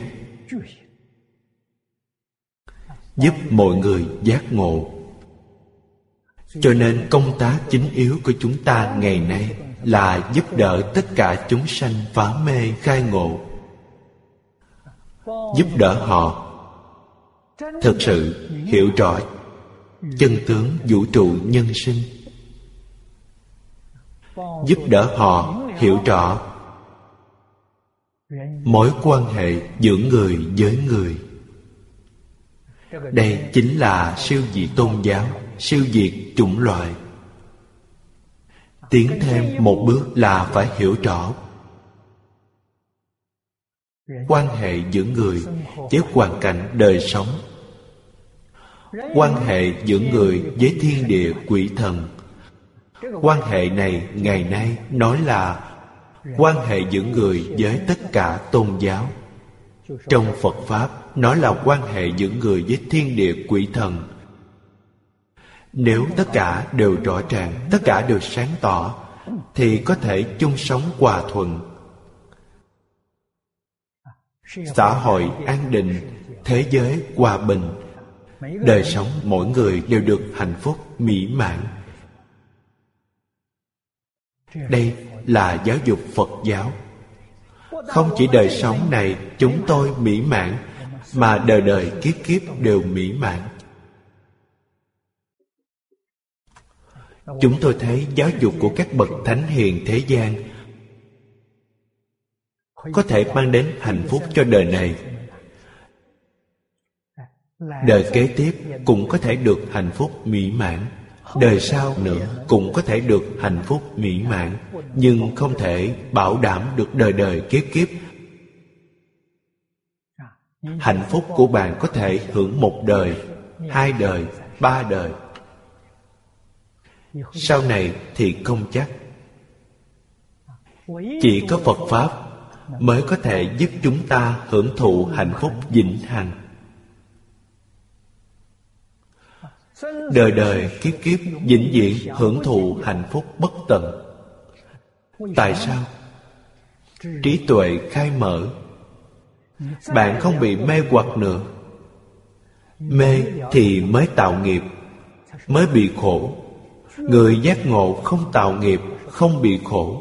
giúp mọi người giác ngộ. Cho nên công tác chính yếu của chúng ta ngày nay là giúp đỡ tất cả chúng sanh phá mê khai ngộ. Giúp đỡ họ thực sự hiểu rõ chân tướng vũ trụ nhân sinh. Giúp đỡ họ hiểu rõ mối quan hệ giữa người với người. Đây chính là siêu diệt tôn giáo, siêu diệt chủng loại. Tiến thêm một bước là phải hiểu rõ quan hệ giữa người với hoàn cảnh đời sống, quan hệ giữa người với thiên địa quỷ thần. Quan hệ này ngày nay nói là quan hệ giữa người với tất cả tôn giáo. Trong Phật Pháp nói là quan hệ giữa người với thiên địa quỷ thần. Nếu tất cả đều rõ ràng, tất cả đều sáng tỏ, thì có thể chung sống hòa thuận. Xã hội an định, thế giới hòa bình, đời sống mỗi người đều được hạnh phúc mỹ mãn. Đây là giáo dục Phật giáo. Không chỉ đời sống này chúng tôi mỹ mãn, mà đời đời kiếp kiếp đều mỹ mãn. Chúng tôi thấy giáo dục của các bậc thánh hiền thế gian có thể mang đến hạnh phúc cho đời này. Đời kế tiếp cũng có thể được hạnh phúc mỹ mãn. Đời sau nữa cũng có thể được hạnh phúc mỹ mãn. Nhưng không thể bảo đảm được đời đời kiếp kiếp. hạnh phúc của bạn có thể hưởng 1 đời, 2 đời, 3 đời. Sau này thì không chắc. Chỉ có Phật Pháp mới có thể giúp chúng ta hưởng thụ hạnh phúc vĩnh hằng. Đời đời kiếp kiếp vĩnh viễn hưởng thụ hạnh phúc bất tận. Tại sao? Trí tuệ khai mở, bạn không bị mê hoặc nữa. Mê thì mới tạo nghiệp, mới bị khổ. Người giác ngộ không tạo nghiệp, không bị khổ.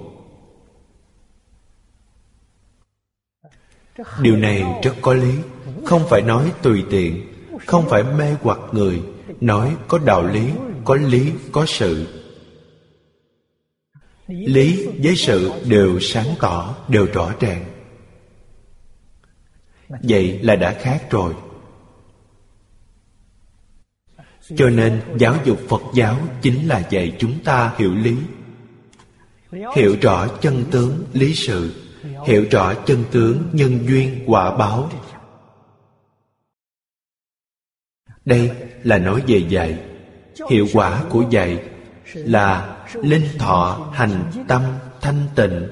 Điều này rất có lý. Không phải nói tùy tiện, không phải mê hoặc người. Nói có đạo lý, có lý, có sự. Lý với sự đều sáng tỏ, đều rõ ràng. Vậy là đã khác rồi. Cho nên giáo dục Phật giáo chính là dạy chúng ta hiểu lý, hiểu rõ chân tướng lý sự, hiểu rõ chân tướng nhân duyên quả báo. Đây là nói về dạy. Hiệu quả của dạy là linh thọ hành tâm thanh tịnh.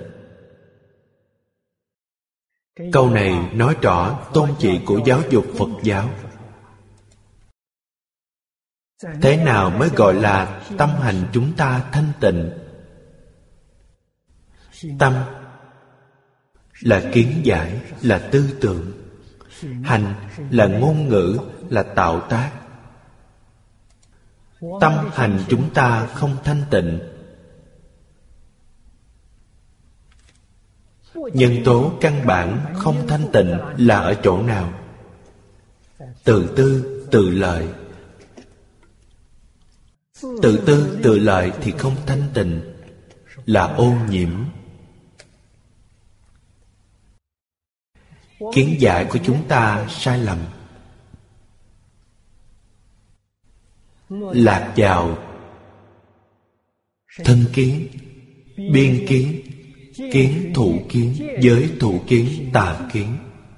Câu này nói rõ tôn chỉ của giáo dục Phật giáo. Thế nào mới gọi là tâm hành chúng ta thanh tịnh? Tâm là kiến giải, là tư tưởng. Hành là ngôn ngữ, là tạo tác. Tâm hành chúng ta không thanh tịnh. Nhân tố căn bản không thanh tịnh là ở chỗ nào? Tự tư, tự lợi. Tự tư, tự lợi thì không thanh tịnh, là ô nhiễm. Kiến giải của chúng ta sai lầm, lạc vào thân kiến, biên kiến, kiến thủ kiến, giới thủ kiến, tà kiến.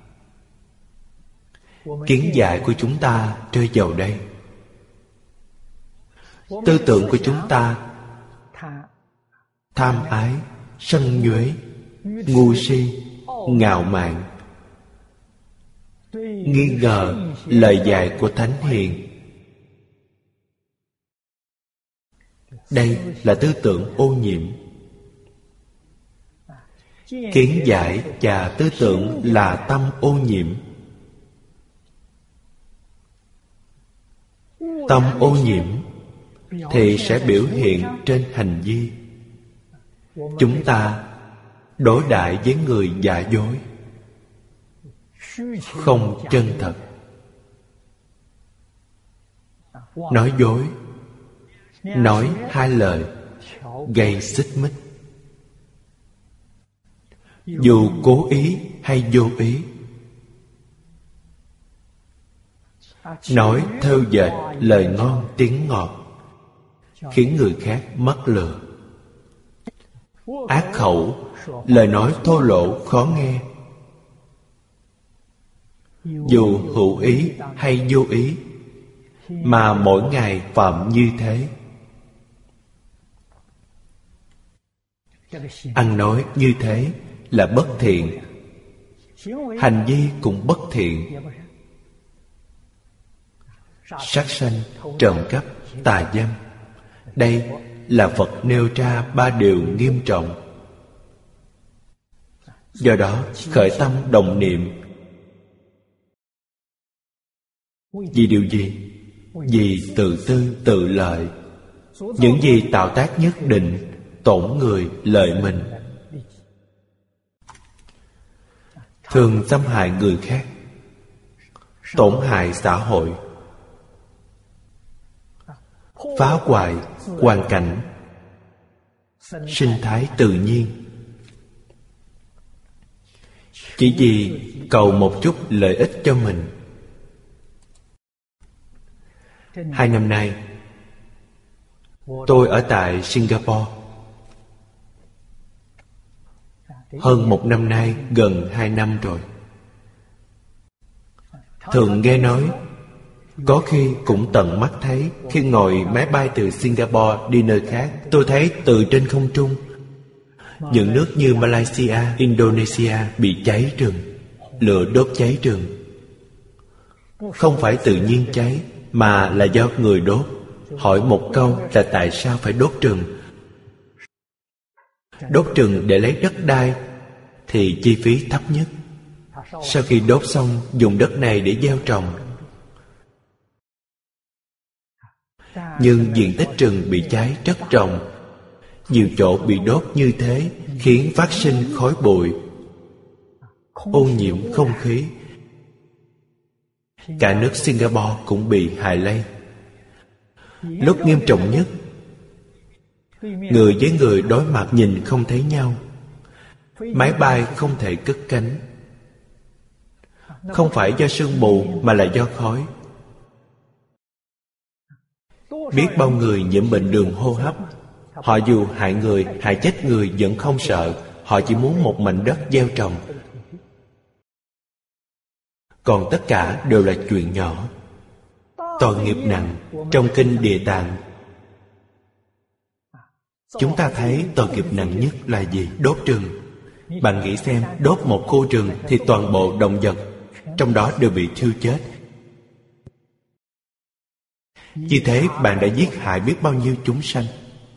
Kiến giải của chúng ta rơi vào đây. Tư tưởng của chúng ta tham ái, sân nhuế, ngu si, ngạo mạn, nghi ngờ lời dạy của Thánh Hiền. Đây là tư tưởng ô nhiễm. Kiến giải và tư tưởng là tâm ô nhiễm. Tâm ô nhiễm thì sẽ biểu hiện trên hành vi. Chúng ta đối đãi với người giả dối, không chân thật, nói dối, nói hai lời, gây xích mích. Dù cố ý hay vô ý, nói thêu dệt lời ngon tiếng ngọt, khiến người khác mắc lừa. Ác khẩu, lời nói thô lỗ khó nghe. Dù hữu ý hay vô ý, mà mỗi ngày phạm như thế. Ăn nói như thế là bất thiện, hành vi cũng bất thiện. Sát sanh, trộm cắp, tà dâm, đây là Phật nêu ra 3 điều nghiêm trọng. Do đó khởi tâm đồng niệm. Vì điều gì? Vì tự tư tự lợi. Những gì tạo tác nhất định tổn người lợi mình, thường xâm hại người khác, tổn hại xã hội, phá hoại hoàn cảnh, sinh thái tự nhiên. Chỉ vì cầu một chút lợi ích cho mình. 2 năm nay tôi ở tại Singapore. Hơn 1 năm nay, gần 2 năm rồi. Thường nghe nói, có khi cũng tận mắt thấy. Khi ngồi máy bay từ Singapore đi nơi khác, tôi thấy từ trên không trung, những nước như Malaysia, Indonesia bị cháy rừng, lửa đốt cháy rừng. Không phải tự nhiên cháy, mà là do người đốt. Hỏi một câu là tại sao phải đốt rừng? Đốt rừng để lấy đất đai thì chi phí thấp nhất. Sau khi đốt xong, dùng đất này để gieo trồng. Nhưng diện tích rừng bị cháy rất rộng. Nhiều chỗ bị đốt như thế khiến phát sinh khói bụi, ô nhiễm không khí. Cả nước Singapore cũng bị hại lây. Lúc nghiêm trọng nhất, người với người đối mặt nhìn không thấy nhau. Máy bay không thể cất cánh. Không phải do sương mù mà là do khói. Biết bao người nhiễm bệnh đường hô hấp. Họ dù hại người, hại chết người vẫn không sợ. Họ chỉ muốn một mảnh đất gieo trồng. Còn tất cả đều là chuyện nhỏ. Tội nghiệp nặng. Trong kinh Địa Tạng, chúng ta thấy tội nghiệp nặng nhất là gì? Đốt rừng. Bạn nghĩ xem, đốt một khu rừng thì toàn bộ động vật trong đó đều bị thiêu chết. Như thế bạn đã giết hại biết bao nhiêu chúng sanh.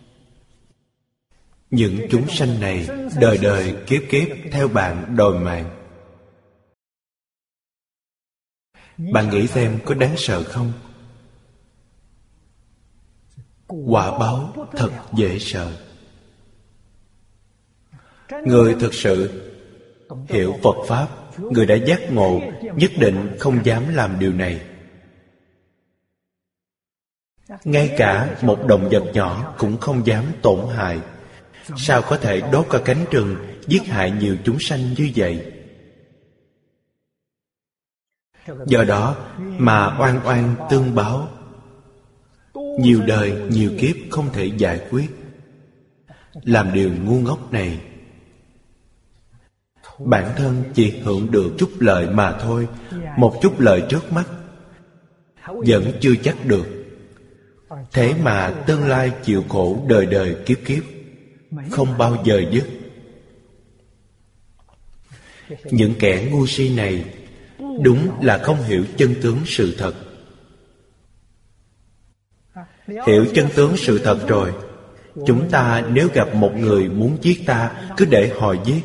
Những chúng sanh này đời đời kiếp kiếp theo bạn đòi mạng. Bạn nghĩ xem có đáng sợ không? Quả báo thật dễ sợ. Người thực sự hiểu Phật Pháp, người đã giác ngộ, nhất định không dám làm điều này. Ngay cả một động vật nhỏ cũng không dám tổn hại. Sao có thể đốt cả cánh rừng, giết hại nhiều chúng sanh như vậy? Do đó mà oan oan tương báo. Nhiều đời, nhiều kiếp không thể giải quyết. Làm điều ngu ngốc này, bản thân chỉ hưởng được chút lợi mà thôi. Một chút lợi trước mắt vẫn chưa chắc được. Thế mà tương lai chịu khổ đời đời kiếp kiếp, không bao giờ dứt. Những kẻ ngu si này đúng là không hiểu chân tướng sự thật. Hiểu chân tướng sự thật rồi, chúng ta nếu gặp một người muốn giết ta, cứ để họ giết,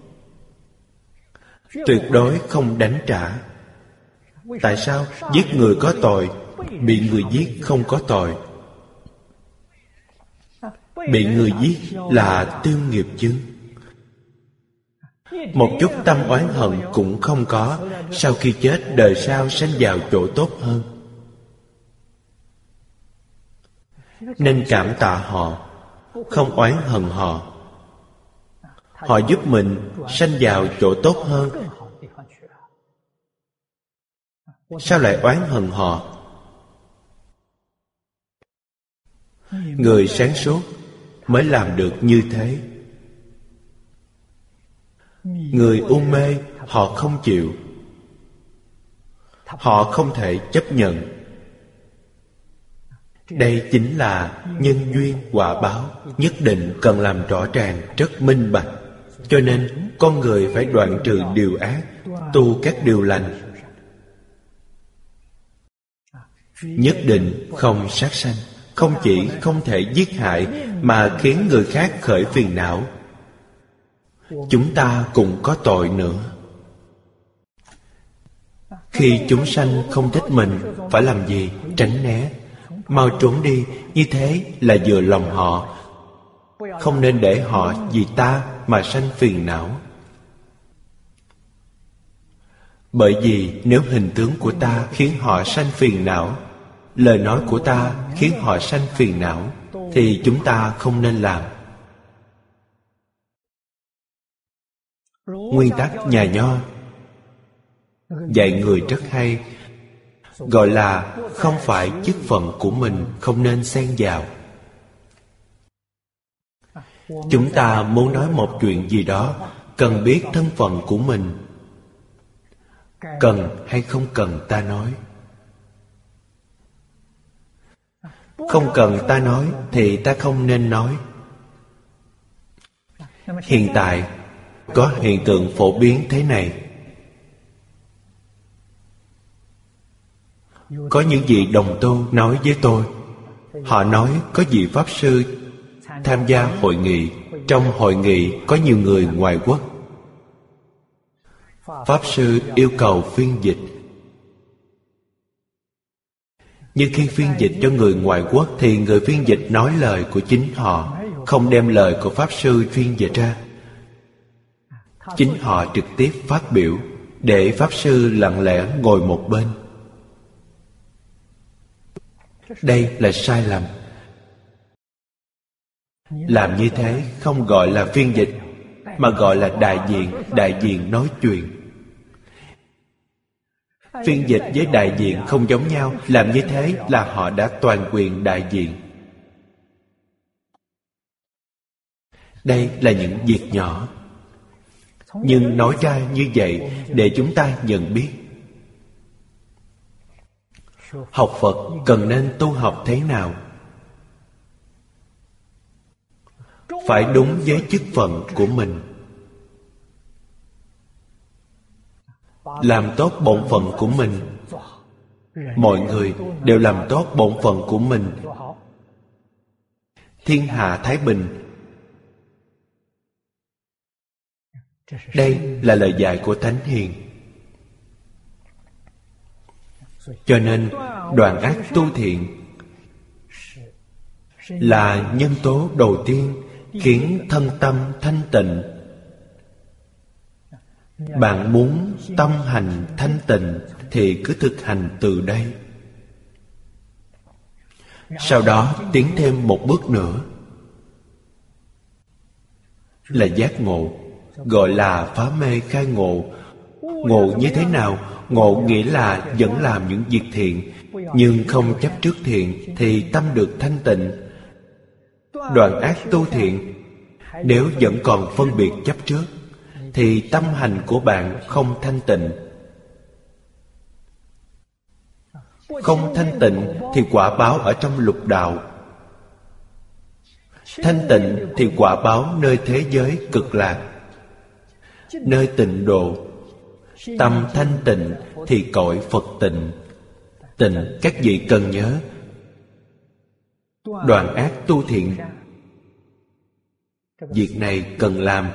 tuyệt đối không đánh trả. Tại sao? Giết người có tội, bị người giết không có tội. Bị người giết là tiêu nghiệp chướng. Một chút tâm oán hận cũng không có. Sau khi chết, đời sau sanh vào chỗ tốt hơn. Nên cảm tạ họ, không oán hận họ. Họ giúp mình sanh vào chỗ tốt hơn. Sao lại oán hận họ? Người sáng suốt mới làm được như thế. Người u mê, họ không chịu. Họ không thể chấp nhận. Đây chính là nhân duyên quả báo, nhất định cần làm rõ ràng, rất minh bạch. Cho nên con người phải đoạn trừ điều ác, tu các điều lành. Nhất định không sát sanh. Không chỉ không thể giết hại mà khiến người khác khởi phiền não. Chúng ta cũng có tội nữa. Khi chúng sanh không thích mình, phải làm gì? Tránh né, mau trốn đi. Như thế là vừa lòng họ. Không nên để họ vì ta mà sanh phiền não. Bởi vì nếu hình tướng của ta khiến họ sanh phiền não, lời nói của ta khiến họ sanh phiền não, thì chúng ta không nên làm. Nguyên tắc nhà Nho dạy người rất hay, gọi là không phải chức phận của mình không nên xen vào. Chúng ta muốn nói một chuyện gì đó, cần biết thân phận của mình. cần hay không cần ta nói. Không cần ta nói thì ta không nên nói. Hiện tại có hiện tượng phổ biến thế này. Có những vị đồng tu nói với tôi, họ nói có vị Pháp Sư tham gia hội nghị. Trong hội nghị có nhiều người ngoại quốc. Pháp Sư yêu cầu phiên dịch. Nhưng khi phiên dịch cho người ngoại quốc thì người phiên dịch nói lời của chính họ, không đem lời của Pháp Sư phiên dịch ra. Chính họ trực tiếp phát biểu, để Pháp Sư lặng lẽ ngồi một bên. Đây là sai lầm. Làm như thế không gọi là phiên dịch, mà gọi là đại diện nói chuyện. Phiên dịch với đại diện không giống nhau. Làm như thế là họ đã toàn quyền đại diện. Đây là những việc nhỏ, nhưng nói ra như vậy để chúng ta nhận biết. Học Phật cần nên tu học thế nào? Phải đúng với chức phận của mình. Làm tốt bổn phận của mình. Mọi người đều làm tốt bổn phận của mình. Thiên hạ thái bình. Đây là lời dạy của Thánh Hiền. Cho nên đoạn ác tu thiện là nhân tố đầu tiên khiến thân tâm thanh tịnh. Bạn muốn tâm hành thanh tịnh thì cứ thực hành từ đây. Sau đó tiến thêm một bước nữa là giác ngộ, gọi là phá mê khai ngộ. Ngộ như thế nào? Ngộ nghĩa là vẫn làm những việc thiện, nhưng không chấp trước thiện thì tâm được thanh tịnh. Đoạn ác tu thiện, nếu vẫn còn phân biệt chấp trước thì tâm hành của bạn không thanh tịnh. Không thanh tịnh thì quả báo ở trong lục đạo. Thanh tịnh thì quả báo nơi thế giới cực lạc, nơi tịnh độ. Tâm thanh tịnh thì cõi Phật tịnh. Tịnh các vị cần nhớ. Đoạn ác tu thiện, việc này cần làm.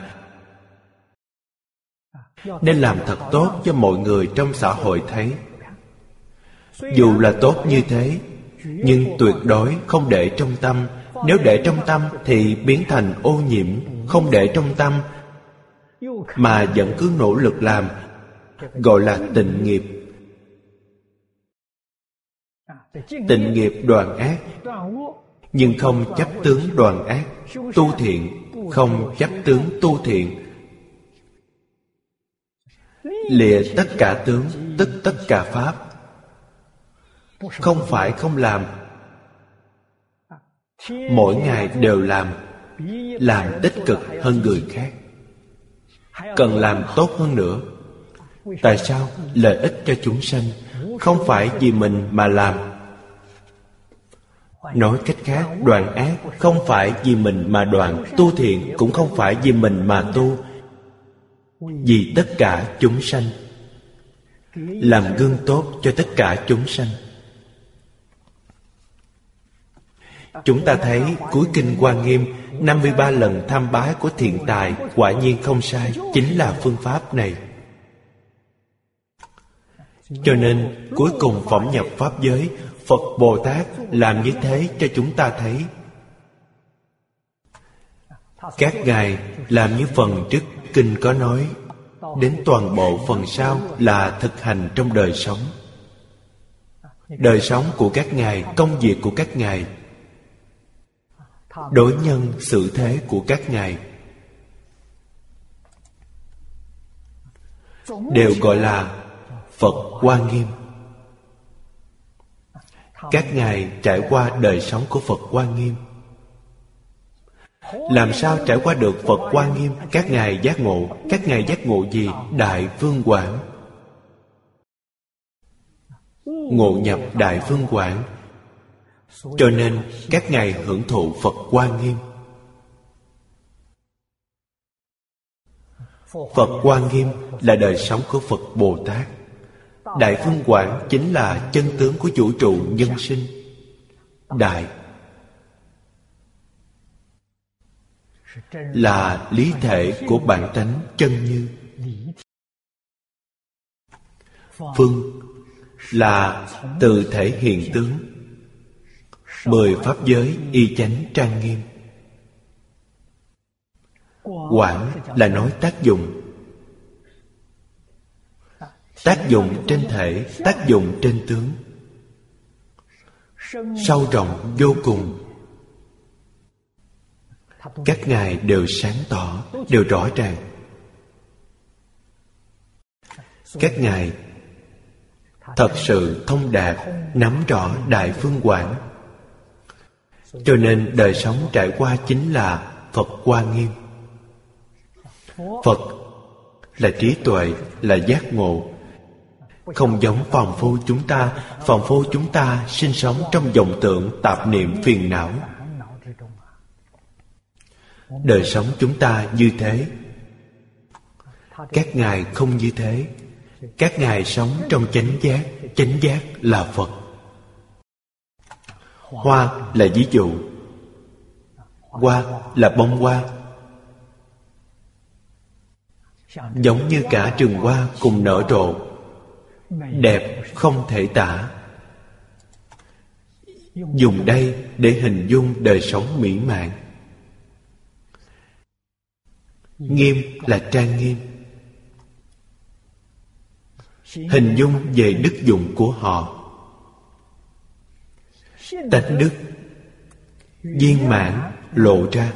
Nên làm thật tốt cho mọi người trong xã hội thấy. Dù là tốt như thế, nhưng tuyệt đối không để trong tâm. Nếu để trong tâm thì biến thành ô nhiễm. Không để trong tâm mà vẫn cứ nỗ lực làm, gọi là tịnh nghiệp. Tịnh nghiệp đoạn ác, nhưng không chấp tướng đoạn ác. Tu thiện, không chấp tướng tu thiện. Lìa tất cả tướng, tức tất cả pháp. Không phải không làm. Mỗi ngày đều làm tích cực hơn người khác. Cần làm tốt hơn nữa. Tại sao? Lợi ích cho chúng sanh. Không phải vì mình mà làm. Nói cách khác, đoạn ác không phải vì mình mà đoạn. Tu thiện cũng không phải vì mình mà tu. Vì tất cả chúng sanh. Làm gương tốt cho tất cả chúng sanh. Chúng ta thấy cuối kinh Hoa Nghiêm 53 lần tham bái của thiện tài quả nhiên không sai. Chính là phương pháp này. Cho nên cuối cùng phỏng nhập Pháp giới, Phật Bồ Tát làm như thế cho chúng ta thấy. Các ngài làm như phần trước kinh có nói. Đến toàn bộ phần sau là thực hành trong đời sống. Đời sống của các ngài, công việc của các ngài, đối nhân xử thế của các ngài đều gọi là Phật Hoa Nghiêm. Các ngài trải qua đời sống của Phật Hoa Nghiêm. Làm sao trải qua được Phật Hoa Nghiêm? Các ngài giác ngộ. Các ngài giác ngộ gì? Đại Vương Quảng. ngộ nhập Đại Phương Quán. Cho nên các ngài hưởng thụ Phật Hoa Nghiêm. Phật Hoa Nghiêm là đời sống của Phật Bồ Tát. Đại Phương Quán chính là chân tướng của vũ trụ nhân sinh. Đại là lý thể của bản tánh chân như. Phương là từ thể hiện tướng. 10 pháp giới y chánh trang nghiêm. Quán là nói tác dụng. Tác dụng trên thể, tác dụng trên tướng, sâu rộng vô cùng. Các ngài đều sáng tỏ, đều rõ ràng. Các ngài thật sự thông đạt, nắm rõ Đại Phương Quán. Cho nên đời sống trải qua chính là Phật Hoa Nghiêm. Phật là trí tuệ, là giác ngộ. Không giống phàm phu chúng ta. Phàm phu chúng ta sinh sống trong vọng tưởng tạp niệm phiền não. Đời sống chúng ta như thế. Các ngài không như thế. Các ngài sống trong chánh giác. Chánh giác là Phật. Hoa là ví dụ. Hoa là bông hoa. Giống như cả rừng hoa cùng nở rộ, đẹp không thể tả. Dùng đây để hình dung đời sống mỹ mãn. Nghiêm là trang nghiêm, hình dung về đức dụng của họ. Tánh đức viên mãn lộ ra.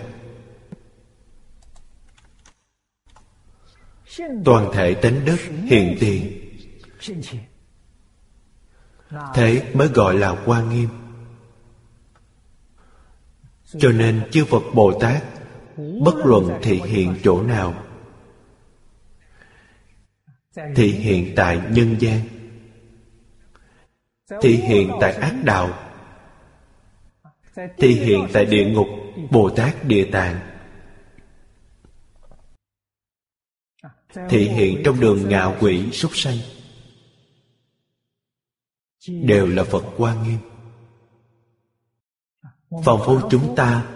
Toàn thể tánh đức hiện tiền. Thế mới gọi là Hoa Nghiêm. Cho nên chư Phật Bồ Tát bất luận thị hiện chỗ nào, thị hiện tại nhân gian, thị hiện tại ác đạo, thị hiện tại địa ngục, Bồ Tát Địa Tạng, thị hiện trong đường ngạ quỷ súc sanh, đều là Phật Hoa Nghiêm. Phàm phu chúng ta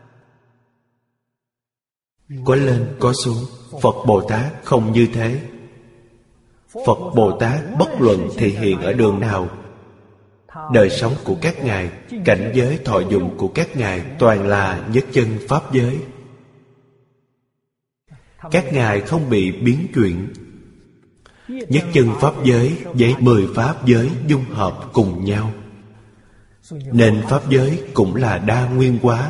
có lên có xuống. Phật Bồ Tát không như thế. Phật Bồ Tát bất luận thị hiện ở đường nào, đời sống của các ngài, cảnh giới thọ dụng của các ngài toàn là nhất chân pháp giới. Các ngài không bị biến chuyển. Nhất chân pháp giới với 10 pháp giới dung hợp cùng nhau, nên pháp giới cũng là đa nguyên hóa.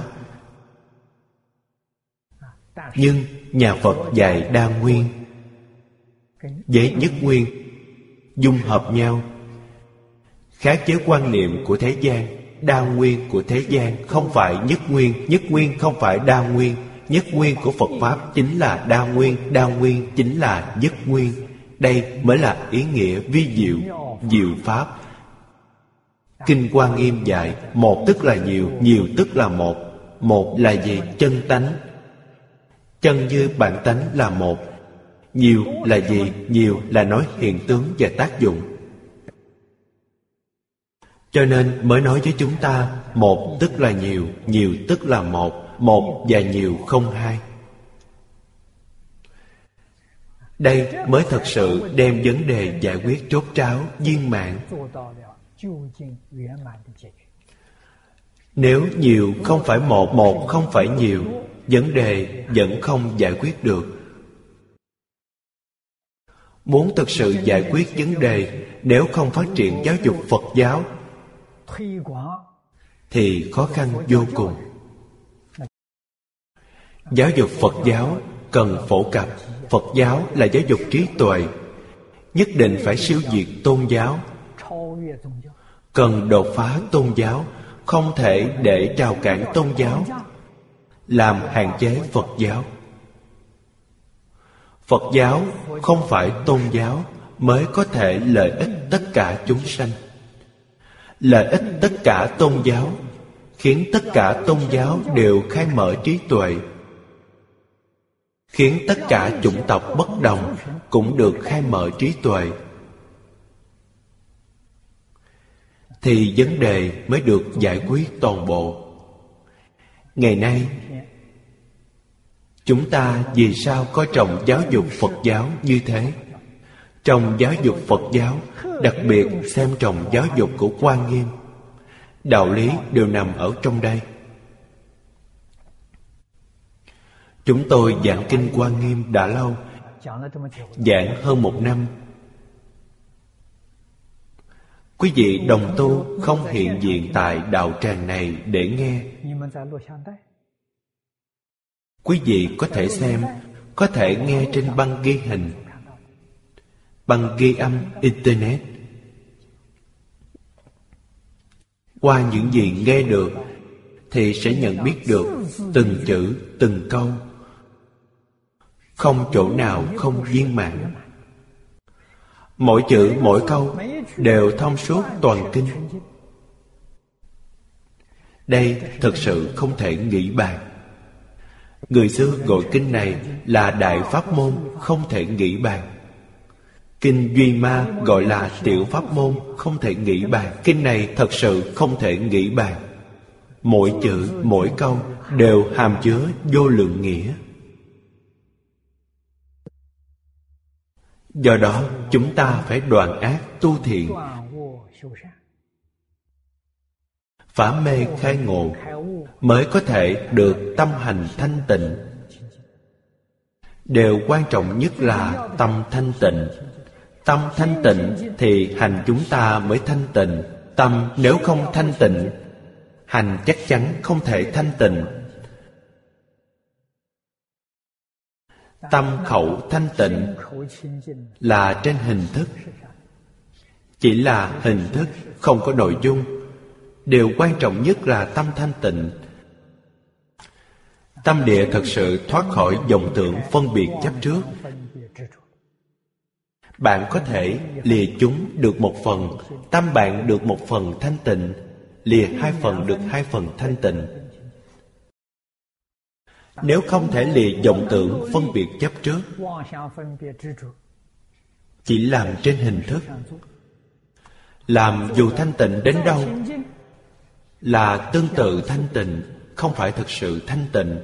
Nhưng nhà Phật dạy đa nguyên với nhất nguyên dung hợp nhau, khác với quan niệm của thế gian. Đa nguyên của thế gian không phải nhất nguyên, nhất nguyên không phải đa nguyên. Nhất nguyên của Phật Pháp chính là đa nguyên, đa nguyên chính là nhất nguyên. Đây mới là ý nghĩa vi diệu, diệu Pháp. Kinh Hoa Nghiêm dạy một tức là nhiều, nhiều tức là một. Một là gì? Chân tánh. Chân như bản tánh là một. Nhiều là gì? Nhiều là nói hiện tướng và tác dụng. Cho nên mới nói với chúng ta một tức là nhiều, nhiều tức là một. Một và nhiều không hai. Đây mới thật sự đem vấn đề giải quyết rốt ráo, viên mãn. Nếu nhiều không phải một, một không phải nhiều, vấn đề vẫn không giải quyết được. Muốn thực sự giải quyết vấn đề, nếu không phát triển giáo dục Phật giáo thì khó khăn vô cùng. Giáo dục Phật giáo cần phổ cập. Phật giáo là giáo dục trí tuệ, nhất định phải siêu diệt tôn giáo. Cần đột phá tôn giáo, không thể để rào cản tôn giáo, làm hạn chế Phật giáo. Phật giáo không phải tôn giáo mới có thể lợi ích tất cả chúng sanh. lợi ích tất cả tôn giáo, khiến tất cả tôn giáo đều khai mở trí tuệ, khiến tất cả chủng tộc bất đồng cũng được khai mở trí tuệ, thì vấn đề mới được giải quyết toàn bộ. Ngày nay, chúng ta vì sao coi trọng giáo dục Phật giáo như thế? Trong giáo dục Phật giáo, đặc biệt xem trọng giáo dục của Quan Nghiêm. Đạo lý đều nằm ở trong đây. Chúng tôi giảng kinh Quan Nghiêm đã lâu, giảng hơn 1 năm. Quý vị đồng tu không hiện diện tại đạo tràng này để nghe. Quý vị có thể xem, có thể nghe trên băng ghi hình, băng ghi âm Internet. Qua những gì nghe được thì sẽ nhận biết được từng chữ, từng câu, không chỗ nào không viên mãn. Mỗi chữ, mỗi câu đều thông suốt toàn kinh. Đây thực sự không thể nghĩ bàn. Người xưa gọi kinh này là đại pháp môn không thể nghĩ bàn. Kinh Duy Ma gọi là tiểu pháp môn không thể nghĩ bàn. Kinh này thật sự không thể nghĩ bàn. Mỗi chữ, mỗi câu đều hàm chứa vô lượng nghĩa. Do đó chúng ta phải đoạn ác tu thiện, phá mê khai ngộ, mới có thể được tâm hành thanh tịnh. Điều quan trọng nhất là tâm thanh tịnh. Tâm thanh tịnh thì hành chúng ta mới thanh tịnh. Tâm nếu không thanh tịnh, hành chắc chắn không thể thanh tịnh. Tâm khẩu thanh tịnh là trên hình thức, chỉ là hình thức, không có nội dung. Điều quan trọng nhất là tâm thanh tịnh. Tâm địa thật sự thoát khỏi vọng tưởng phân biệt chấp trước. Bạn có thể lìa chúng được 1 phần, tâm bạn được 1 phần thanh tịnh, lìa 2 phần được 2 phần thanh tịnh. Nếu không thể lìa vọng tưởng phân biệt chấp trước, chỉ làm trên hình thức, làm dù thanh tịnh đến đâu là tương tự thanh tịnh, không phải thực sự thanh tịnh.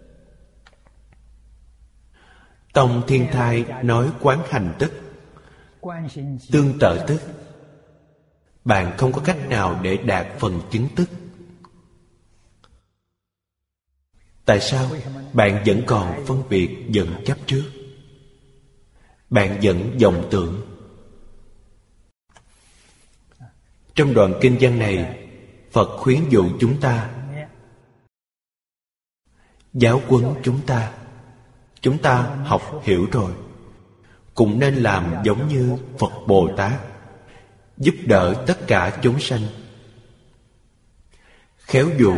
Tông Thiên Thai nói quán hành tức, tương tự tức. Bạn không có cách nào để đạt phần chứng tức. Tại sao bạn vẫn còn phân biệt vẫn chấp trước? Bạn vẫn vọng tưởng. Trong đoạn kinh văn này, Phật khuyến dụ chúng ta, giáo huấn chúng ta. Chúng ta học hiểu rồi, cũng nên làm giống như Phật Bồ Tát, giúp đỡ tất cả chúng sanh. Khéo dụ,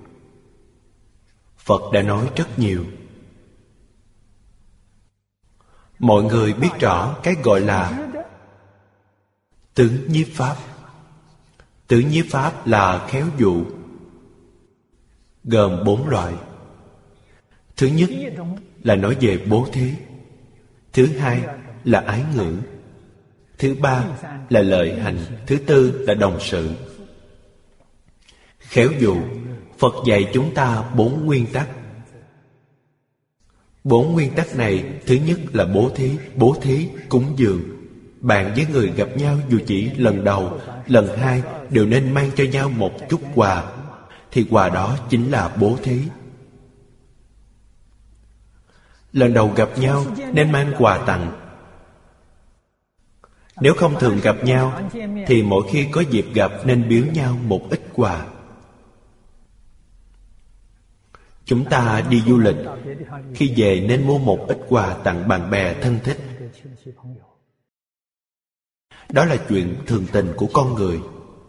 Phật đã nói rất nhiều. Mọi người biết rõ cái gọi là tứ nhiếp pháp. Tứ nhiếp pháp là khéo dụ, gồm 4 loại. Thứ nhất là nói về bố thí. Thứ hai là ái ngữ. Thứ ba là lợi hành. Thứ tư là đồng sự. Khéo dụ, Phật dạy chúng ta 4 nguyên tắc. 4 nguyên tắc này, thứ nhất là bố thí. Bố thí, cúng dường. Bạn với người gặp nhau dù chỉ lần đầu, lần hai đều nên mang cho nhau một chút quà, thì quà đó chính là bố thí. Lần đầu gặp nhau nên mang quà tặng. Nếu không thường gặp nhau thì mỗi khi có dịp gặp nên biếu nhau một ít quà. Chúng ta đi du lịch, khi về nên mua một ít quà tặng bạn bè thân thích. Đó là chuyện thường tình của con người.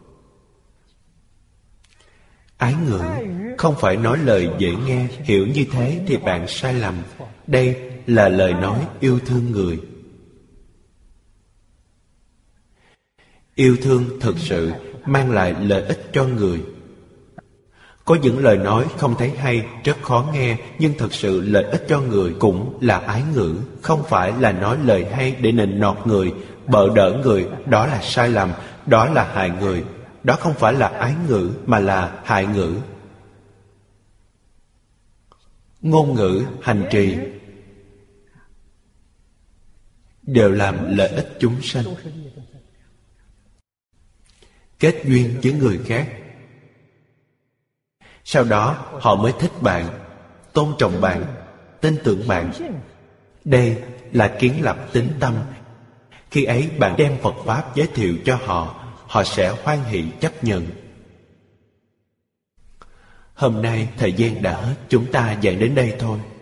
Ái ngữ không phải nói lời dễ nghe, hiểu như thế thì bạn sai lầm. Đây là lời nói yêu thương người. Yêu thương thực sự mang lại lợi ích cho người. Có những lời nói không thấy hay, rất khó nghe, nhưng thật sự lợi ích cho người cũng là ái ngữ. Không phải là nói lời hay để nịnh nọt người, bợ đỡ người, đó là sai lầm, đó là hại người. Đó không phải là ái ngữ mà là hại ngữ. Ngôn ngữ, hành trì đều làm lợi ích chúng sanh, kết duyên với người khác. Sau đó họ mới thích bạn, tôn trọng bạn, tin tưởng bạn. Đây là kiến lập tín tâm. Khi ấy bạn đem Phật Pháp giới thiệu cho họ, họ sẽ hoan hỷ chấp nhận. Hôm nay thời gian đã hết, chúng ta dạy đến đây thôi.